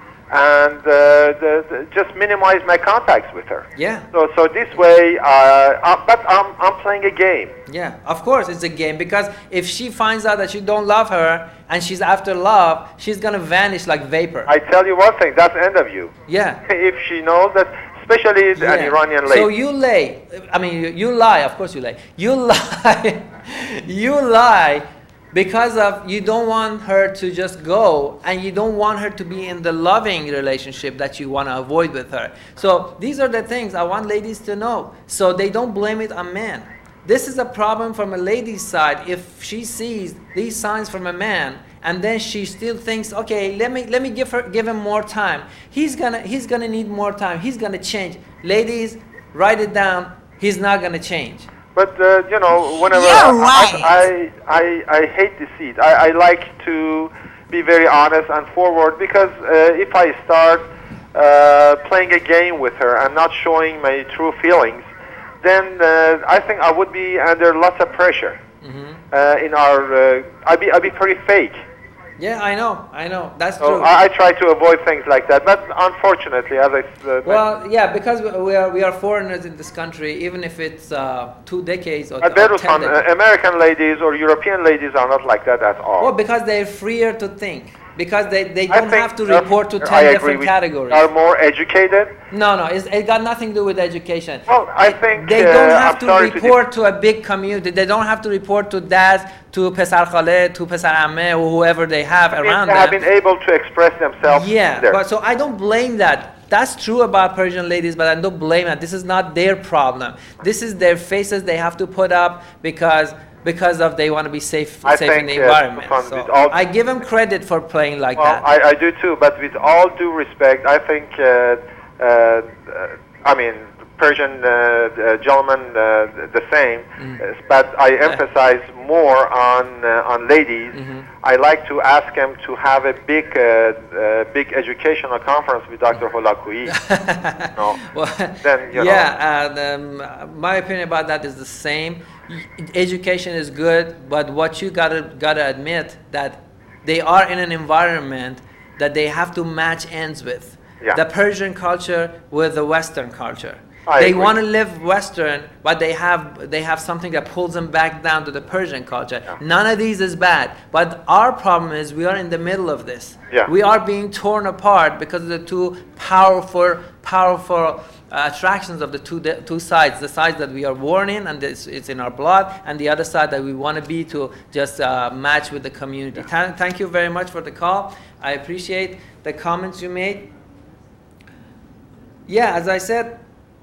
Speaker 11: and uh, the, the, just minimize my contacts with her.
Speaker 1: Yeah.
Speaker 11: So so this way, uh, I, but I'm I'm playing a game.
Speaker 1: Yeah, of course it's a game, because if she finds out that you don't love her and she's after love, she's gonna vanish like vapor.
Speaker 11: I tell you one thing, that's the end of you.
Speaker 1: Yeah.
Speaker 11: If she knows that, especially an
Speaker 1: Yeah.
Speaker 11: Iranian lady.
Speaker 1: So you lay, I mean, you, you lie, of course you lie. You lie, you lie because of you don't want her to just go, and you don't want her to be in the loving relationship that you want to avoid with her. So these are the things I want ladies to know, so they don't blame it on men. This is a problem from a lady's side. If she sees these signs from a man, and then she still thinks, okay, let me let me give her give him more time. He's gonna he's gonna need more time. He's gonna change. Ladies, write it down. He's not gonna change.
Speaker 11: But uh, you know, whenever
Speaker 1: You're
Speaker 11: I,
Speaker 1: right.
Speaker 11: I, I, I hate deceit. I, I like to be very honest and forward, because uh, if I start uh, playing a game with her and not showing my true feelings, then uh, I think I would be under lots of pressure. Uh, in our, uh, I'd be I'd be pretty fake.
Speaker 1: Yeah, I know, I know. That's
Speaker 11: So
Speaker 1: true.
Speaker 11: I, I try to avoid things like that. But unfortunately, as I uh,
Speaker 1: Well, yeah, because we- we are we are foreigners in this country, even if it's uh, two decades or,
Speaker 11: At
Speaker 1: or
Speaker 11: Beirut,
Speaker 1: ten
Speaker 11: uh,
Speaker 1: decades.
Speaker 11: American ladies or European ladies are not like that at all.
Speaker 1: Well, because they're freer to think. Because they, they
Speaker 11: I
Speaker 1: don't
Speaker 11: think
Speaker 1: have to
Speaker 11: they're-
Speaker 1: report to
Speaker 11: I
Speaker 1: ten
Speaker 11: agree
Speaker 1: different
Speaker 11: with-
Speaker 1: categories.
Speaker 11: Are more educated.
Speaker 1: No, no, it's, it got nothing to do with education.
Speaker 11: Well, I think
Speaker 1: They
Speaker 11: uh,
Speaker 1: don't have
Speaker 11: I'm
Speaker 1: to
Speaker 11: sorry
Speaker 1: report to, a big community. They don't have to report to dads, to pesar khale, to pesar amme, or whoever they have
Speaker 11: I mean,
Speaker 1: around
Speaker 11: they have
Speaker 1: them.
Speaker 11: been able to express themselves.
Speaker 1: Yeah,
Speaker 11: there.
Speaker 1: but so I don't blame that. That's true about Persian ladies, but I don't blame it. This is not their problem. This is their faces they have to put up because because of they want to be safe,
Speaker 11: I
Speaker 1: safe
Speaker 11: think,
Speaker 1: in the
Speaker 11: uh,
Speaker 1: environment.
Speaker 11: Stefan,
Speaker 1: So
Speaker 11: with all-
Speaker 1: I give them credit for playing like
Speaker 11: Well,
Speaker 1: that.
Speaker 11: I, I do too, but with all due respect, I think, uh, uh, uh, I mean, Persian uh, uh, gentlemen uh, the same,
Speaker 1: Mm.
Speaker 11: uh, but I emphasize more on uh, on ladies.
Speaker 1: Mhm.
Speaker 11: I like to ask them to have a big, uh, uh, big educational conference with Doctor Holakouee. no,
Speaker 1: Well,
Speaker 11: then you know.
Speaker 1: yeah, and um, my opinion about that is the same. Y- Education is good, but what you gotta gotta admit that they are in an environment that they have to match ends with.
Speaker 11: Yeah.
Speaker 1: The Persian culture with the Western culture.
Speaker 11: I
Speaker 1: they
Speaker 11: agree.
Speaker 1: want to live Western, but they have they have something that pulls them back down to the Persian culture.
Speaker 11: Yeah.
Speaker 1: None of these is bad, but our problem is we are in the middle of this.
Speaker 11: Yeah.
Speaker 1: We are being torn apart because of the two powerful, powerful uh, attractions of the two de- two sides. The side that we are born in, and it's, it's in our blood, and the other side that we want to be to just uh, match with the community. Tha- thank you very much for the call. I appreciate the comments you made. Yeah, as I said.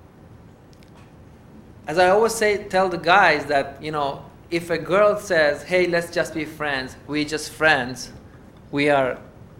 Speaker 1: As I always say, tell the guys that, you know, if a girl says, hey, let's just be friends, we just friends, we are,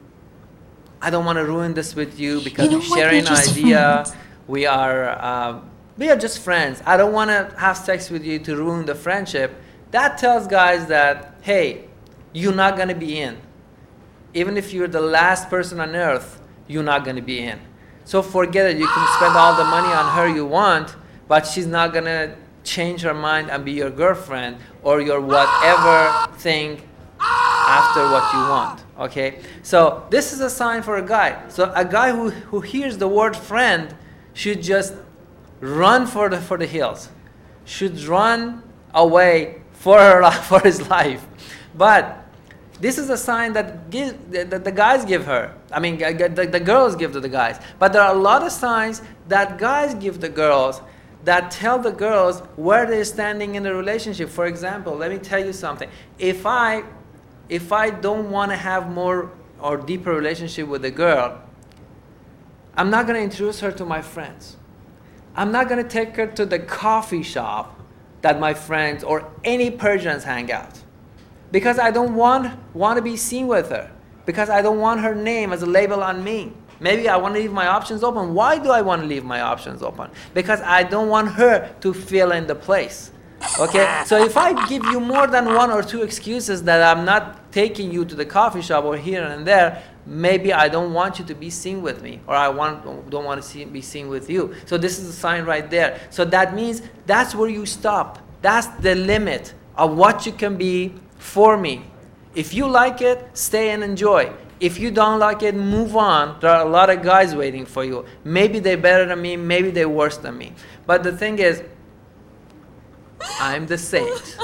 Speaker 1: I don't want to ruin this with you because
Speaker 10: You know
Speaker 1: we
Speaker 10: what?
Speaker 1: share
Speaker 10: We're
Speaker 1: an
Speaker 10: just
Speaker 1: idea,
Speaker 10: friends.
Speaker 1: we are, uh, we are just friends. I don't want to have sex with you to ruin the friendship. That tells guys that, hey, you're not going to be in. Even if you're the last person on earth, you're not going to be in. So forget it. You can spend all the money on her you want, but she's not going to change her mind and be your girlfriend or your whatever thing after what you want. Okay? So this is a sign for a guy. So a guy who, who hears the word friend should just run for the, for the hills, should run away for, her, for his life. But this is a sign that, give, that the guys give her. I mean, the, the girls give to the guys. But there are a lot of signs that guys give the girls that tell the girls where they're standing in the relationship. For example, let me tell you something. If I, if I don't want to have more or deeper relationship with a girl, I'm not going to introduce her to my friends. I'm not going to take her to the coffee shop that my friends or any Persians hang out. Because I don't want, want to be seen with her. Because I don't want her name as a label on me. Maybe I want to leave my options open. Why do I want to leave my options open? Because I don't want her to fill in the place. Okay? So if I give you more than one or two excuses that I'm not taking you to the coffee shop or here and there, maybe I don't want you to be seen with me, or I want, don't want to see, be seen with you. So this is a sign right there. So that means that's where you stop. That's the limit of what you can be for me. If you like it, stay and enjoy. If you don't like it, move on. There are a lot of guys waiting for you. Maybe they're better than me, maybe they're worse than me. But the thing is, I'm the saint.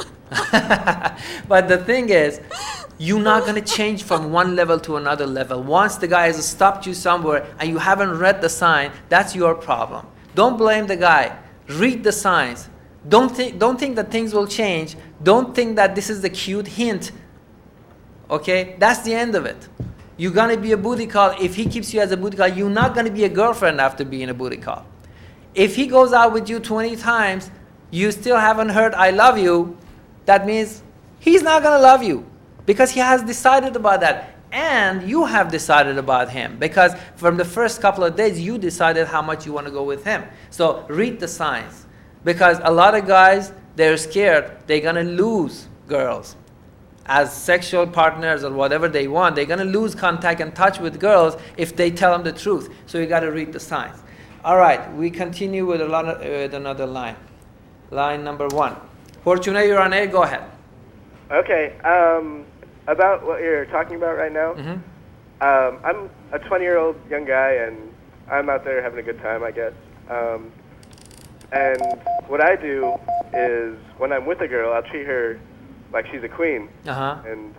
Speaker 1: But the thing is, you're not going to change from one level to another level. Once the guy has stopped you somewhere and you haven't read the sign, that's your problem. Don't blame the guy. Read the signs. Don't think, don't think that things will change. Don't think that this is the cute hint. Okay? That's the end of it. You're going to be a booty call. If he keeps you as a booty call, you're not going to be a girlfriend after being a booty call. If he goes out with you twenty times, you still haven't heard I love you, that means he's not going to love you because he has decided about that. And you have decided about him because from the first couple of days, you decided how much you want to go with him. So read the signs. Because a lot of guys, they're scared they're going to lose girls as sexual partners or whatever they want. They're going to lose contact and touch with girls if they tell them the truth. So you got to read the signs. All right, we continue with, a lot of, with another line. Line number one. Fortuna, you're on air. Go ahead.
Speaker 12: Okay. Um, about what you're talking about right now,
Speaker 1: Mm-hmm.
Speaker 12: um, I'm a twenty-year-old young guy, and I'm out there having a good time, I guess. Um, and what I do is when I'm with a girl, I'll treat her like she's a queen.
Speaker 1: Uh-huh.
Speaker 12: And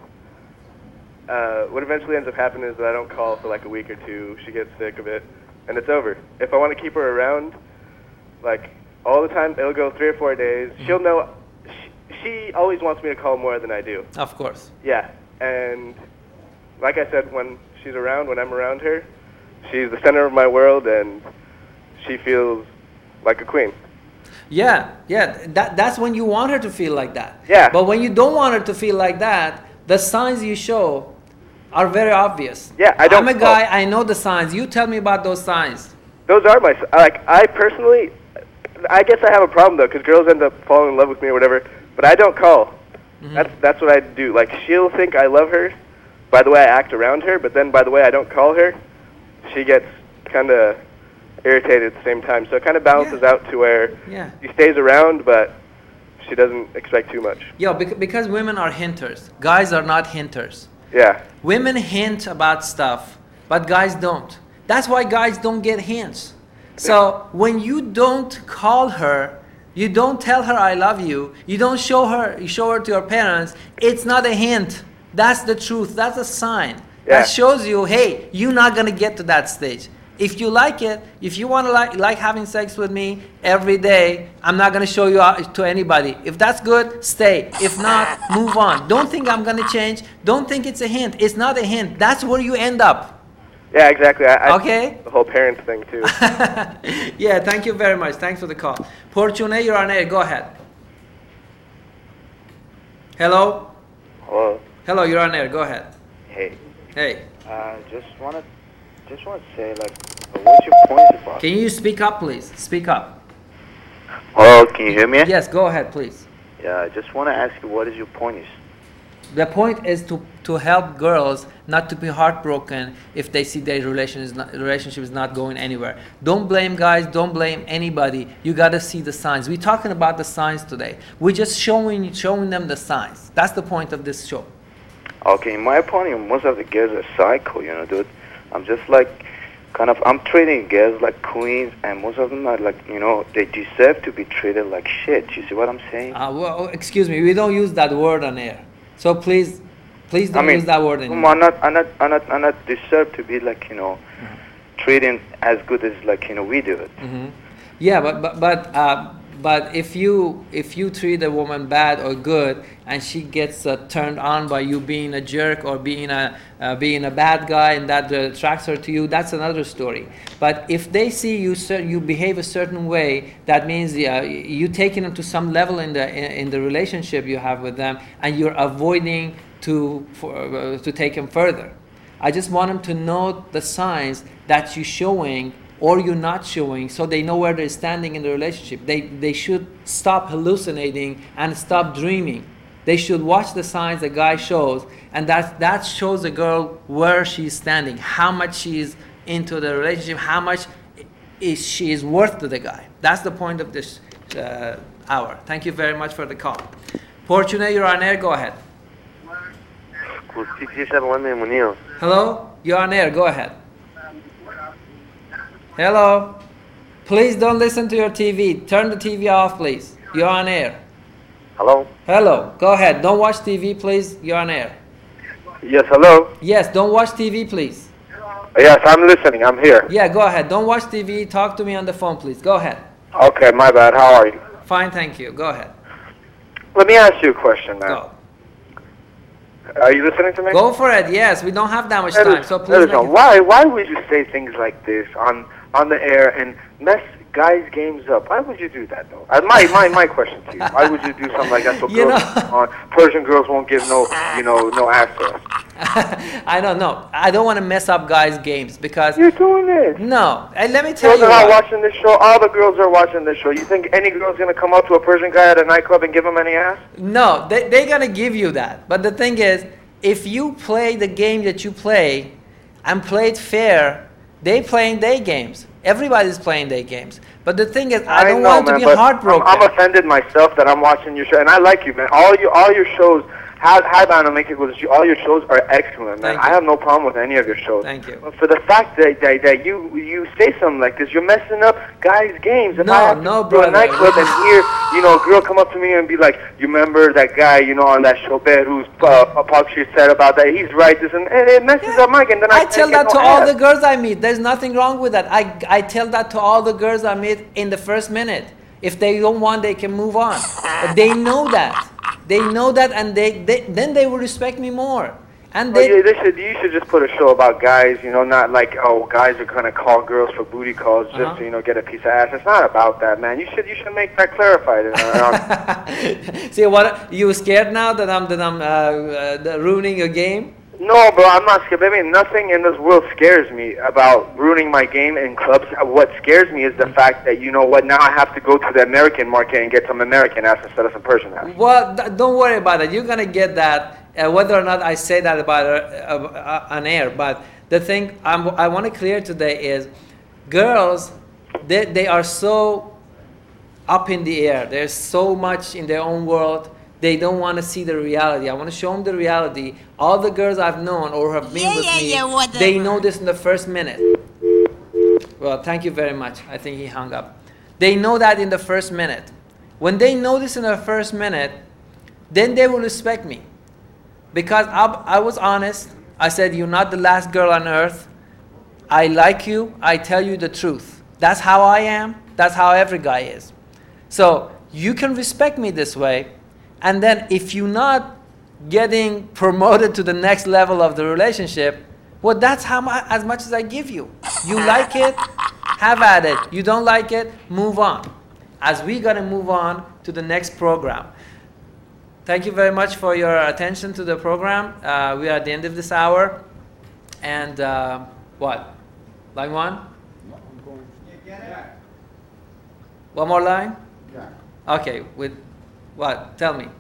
Speaker 12: uh, what eventually ends up happening is that I don't call for like a week or two. She gets sick of it, and it's over. If I want to keep her around, like all the time, it'll go three or four days. Mm-hmm. She'll know. She, she always wants me to call more than I do.
Speaker 1: Of course.
Speaker 12: Yeah, and like I said, when she's around, when I'm around her, she's the center of my world, and she feels like a queen.
Speaker 1: Yeah, yeah. That that's when you want her to feel like that.
Speaker 12: Yeah.
Speaker 1: But when you don't want her to feel like that, the signs you show are very obvious.
Speaker 12: Yeah, I don't.
Speaker 1: I'm a guy. I know the signs. You tell me about those signs.
Speaker 12: Those are my like. I personally, I guess I have a problem though, because girls end up falling in love with me or whatever. But I don't call. Mm-hmm. That's that's what I do. Like, she'll think I love her by the way I act around her, but then by the way I don't call her, she gets kind of irritated at the same time. So it kind of balances
Speaker 1: yeah.
Speaker 12: out to where
Speaker 1: yeah.
Speaker 12: she stays around, but she doesn't expect too much.
Speaker 1: Yeah, bec- because women are hinters. Guys are not hinters.
Speaker 12: Yeah.
Speaker 1: Women hint about stuff, but guys don't. That's why guys don't get hints. So when you don't call her, you don't tell her I love you, you don't show her, you show her to your parents, it's not a hint. That's the truth. That's a sign.
Speaker 12: Yeah.
Speaker 1: That shows you, hey, you're not going to get to that stage. If you like it, if you want to like, like having sex with me every day, I'm not going to show you out to anybody. If that's good, stay. If not, move on. Don't think I'm going to change. Don't think it's a hint. It's not a hint. That's where you end up.
Speaker 12: Yeah, exactly. I, I,
Speaker 1: okay.
Speaker 12: The whole parents thing too.
Speaker 1: Yeah, thank you very much. Thanks for the call. Portune, you're on air. Go ahead. Hello?
Speaker 10: Hello.
Speaker 1: Hello, you're on air. Go ahead.
Speaker 10: Hey.
Speaker 1: Hey.
Speaker 10: Uh, just wanted, just want to say, like, what's your point about?
Speaker 1: Can you speak up, please? Speak up.
Speaker 10: Hello, can you hear me?
Speaker 1: Yes, go ahead, please.
Speaker 10: Yeah, I just want to ask you, what is your point is?
Speaker 1: The point is to, to help girls not to be heartbroken if they see their relation is not, relationship is not going anywhere. Don't blame guys. Don't blame anybody. You got to see the signs. We're talking about the signs today. We're just showing showing them the signs. That's the point of this show.
Speaker 10: Okay, in my opinion, most of the girls are psycho, you know, dude. I'm just like, kind of, I'm treating girls like queens, and most of them are like, you know, they deserve to be treated like shit. You see what I'm saying?
Speaker 1: Uh, well, excuse me, we don't use that word on air. So please, please don't
Speaker 10: I mean,
Speaker 1: use that word anymore.
Speaker 10: I'm not, I'm not, I'm not, I'm not deserve to be like, you know, mm-hmm. treating as good as like, you know, we do it.
Speaker 1: Mm-hmm. Yeah, but but but uh, but if you if you treat a woman bad or good, and she gets uh, turned on by you being a jerk or being a uh, being a bad guy, and that uh, attracts her to you, that's another story. But if they see you you behave a certain way, that means uh, you taking them to some level in the in, in the relationship you have with them, and you're avoiding to for, uh, to take them further. I just want them to know the signs that you're showing or you're not showing, so they know where they're standing in the relationship. They they should stop hallucinating and stop dreaming. They should watch the signs the guy shows, and that that shows the girl where she's standing, how much she's into the relationship, how much is she is worth to the guy. That's the point of this uh, hour. Thank you very much for the call. Portune, you're on air. Go ahead. Hello, you're on air. Go ahead. Hello. Please don't listen to your T V. Turn the T V off, please. You're on air.
Speaker 13: Hello.
Speaker 1: Hello. Go ahead. Don't watch T V, please. You're on air.
Speaker 13: Yes, hello.
Speaker 1: Yes, don't watch T V, please.
Speaker 13: Yes, I'm listening. I'm here.
Speaker 1: Yeah, go ahead. Don't watch T V. Talk to me on the phone, please. Go ahead.
Speaker 13: Okay, my bad. How are you?
Speaker 1: Fine, thank you. Go ahead.
Speaker 13: Let me ask you a question now.
Speaker 1: Go.
Speaker 13: Are you listening to me?
Speaker 1: Go for it. Yes, we don't have that much
Speaker 13: That
Speaker 1: time,
Speaker 13: is-
Speaker 1: so
Speaker 13: that
Speaker 1: please
Speaker 13: is
Speaker 1: make
Speaker 13: all.
Speaker 1: it.
Speaker 13: Why, why would you say things like this on, on the air and mess guys' games up? Why would you do that, though? Uh, my, my, my question to you. Why would you do something like that so
Speaker 1: You
Speaker 13: girls, uh, Persian girls won't give no, you know, no ass to us?
Speaker 1: I don't know. I don't want to mess up guys' games because
Speaker 13: You're doing this.
Speaker 1: no. And let me tell
Speaker 13: Girls
Speaker 1: you
Speaker 13: are not
Speaker 1: what.
Speaker 13: watching this show. All the girls are watching this show. You think any girl's going to come up to a Persian guy at a nightclub and give him any ass?
Speaker 1: No, they, they're going to give you that. But the thing is, if you play the game that you play and play it fair, they playing their games. Everybody's playing their games. But the thing is, I don't
Speaker 13: know,
Speaker 1: want
Speaker 13: man,
Speaker 1: to be
Speaker 13: but
Speaker 1: heartbroken.
Speaker 13: I'm, I'm offended myself that I'm watching your show, and I like you, man. All your all your shows, how how about I make it with you? All your shows are excellent, man.
Speaker 1: Thank
Speaker 13: I
Speaker 1: you.
Speaker 13: have no problem with any of your shows.
Speaker 1: Thank you.
Speaker 13: But for the fact that that, that you you say something like this, you're messing up guys' games. If
Speaker 1: No,
Speaker 13: I have
Speaker 1: no,
Speaker 13: to go to a
Speaker 1: brother.
Speaker 13: nightclub and hear, you know, a girl come up to me and be like, "You remember that guy, you know, on that show, Bear, who's uh, Pakshi said about that? He's right." This and, and it messes up my game. Then I,
Speaker 1: I tell
Speaker 13: can't get
Speaker 1: that to
Speaker 13: no
Speaker 1: all
Speaker 13: ass.
Speaker 1: the girls I meet. There's nothing wrong with that. I, I tell that to all the girls I meet in the first minute. If they don't want, they can move on. But they know that. They know that, and they, they then they will respect me more. And
Speaker 13: well,
Speaker 1: they,
Speaker 13: yeah, they should. You should just put a show about guys. You know, not like oh, guys are gonna call girls for booty calls just
Speaker 1: uh-huh.
Speaker 13: to you know get a piece of ass. It's not about that, man. You should you should make that clarified. Um,
Speaker 1: See what? You scared now that I'm that I'm uh, uh, ruining your game?
Speaker 13: No, bro, I'm not scared. I mean, nothing in this world scares me about ruining my game in clubs. What scares me is the fact that, you know what, now I have to go to the American market and get some American ass instead of some Persian ass.
Speaker 1: Well, th- don't worry about it. You're going to get that, uh, whether or not I say that about uh, uh, on air. But the thing I'm, I want to clear today is girls, they, they are so up in the air. There's so much in their own world. They don't want to see the reality. I want to show them the reality. All the girls I've known or have been
Speaker 14: yeah,
Speaker 1: with
Speaker 14: yeah,
Speaker 1: me,
Speaker 14: yeah,
Speaker 1: they know this in the first minute. Well, thank you very much. I think he hung up. They know that in the first minute. When they know this in the first minute, then they will respect me. Because I, I was honest. I said, you're not the last girl on earth. I like you. I tell you the truth. That's how I am. That's how every guy is. So you can respect me this way. And then if you're not getting promoted to the next level of the relationship, well, that's how mu- as much as I give you. You like it, have at it. You don't like it, move on. As we got to move on to the next program. Thank you very much for your attention to the program. Uh, we are at the end of this hour. And uh, what? Line one? One more line?
Speaker 15: Yeah.
Speaker 1: Okay, with what? Tell me.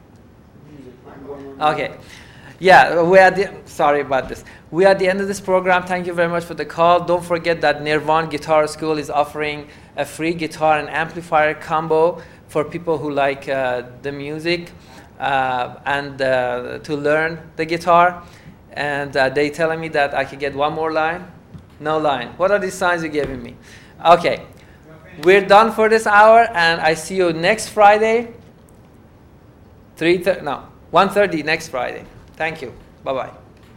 Speaker 1: Okay. Yeah, we're at the, sorry about this. We're at the end of this program. Thank you very much for the call. Don't forget that Nirvan Guitar School is offering a free guitar and amplifier combo for people who like uh, the music uh, and uh, to learn the guitar. And uh, they telling me that I could get one more line. No line. What are these signs you're giving me? Okay. We're done for this hour, and I see you next Friday. Three thirty, no, one thirty next Friday. Thank you. Bye bye.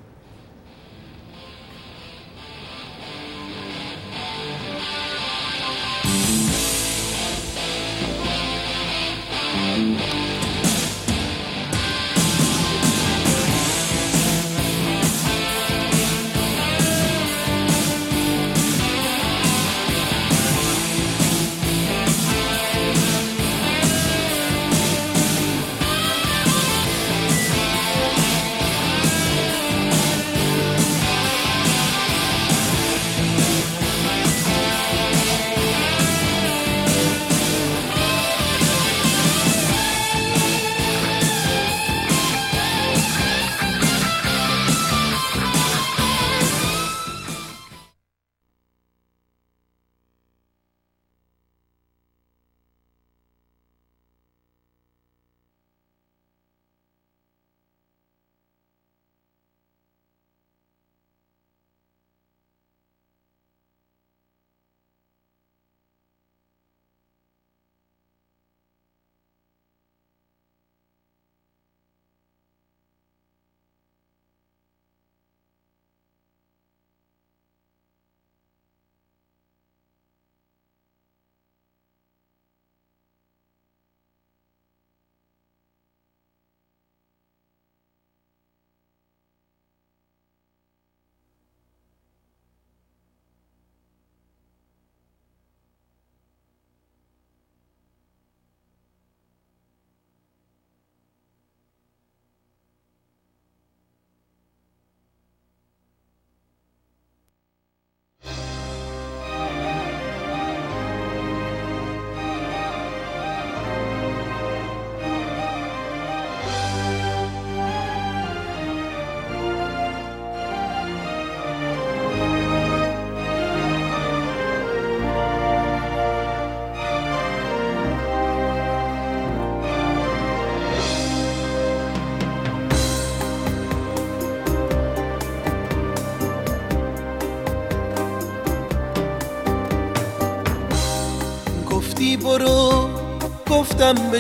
Speaker 16: گفتی برو گفتم به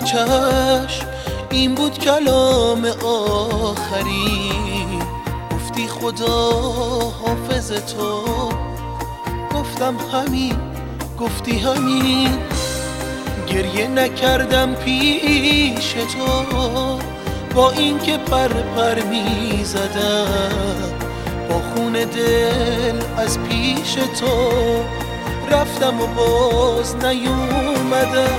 Speaker 16: چشم این بود کلام آخری گفتی خدا حافظ تو گفتم همین گفتی همین گریه نکردم پیش تو با اینکه پر پر می زدم، با خون دل از پیش تو رفتم و باز نیومدم.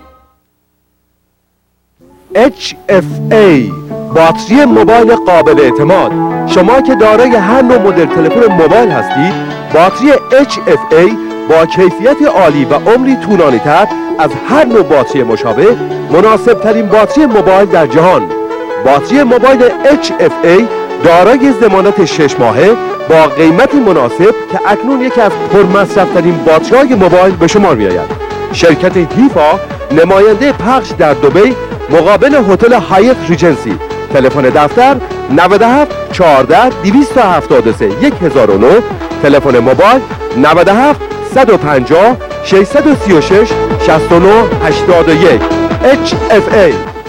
Speaker 14: اچ اف ای باتری موبایل قابل اعتماد. شما که دارای هر نوع مدل تلفن موبایل هستید، باتری اچ اف ای با کیفیت عالی و عمری طولانی تر از هر نوع باتری مشابه، مناسب ترین باتری موبایل در جهان. باتری موبایل اچ اف ای دارای ضمانت شش ماهه با قیمتی مناسب که اکنون یکی از پرمصرف‌ترین باتری‌های موبایل به شمار می‌آید. شرکت هیفا نماینده پخش در دبی مقابل هتل هایت ریجنسی. تلفن دفتر نه هفت چهارده دویست و هفتاد و سه یک هزار و نه. تلفن موبایل نه هفت صد و پنجاه ششصد و سی و شش شصت و نه هشتاد و یک. اچ اف ای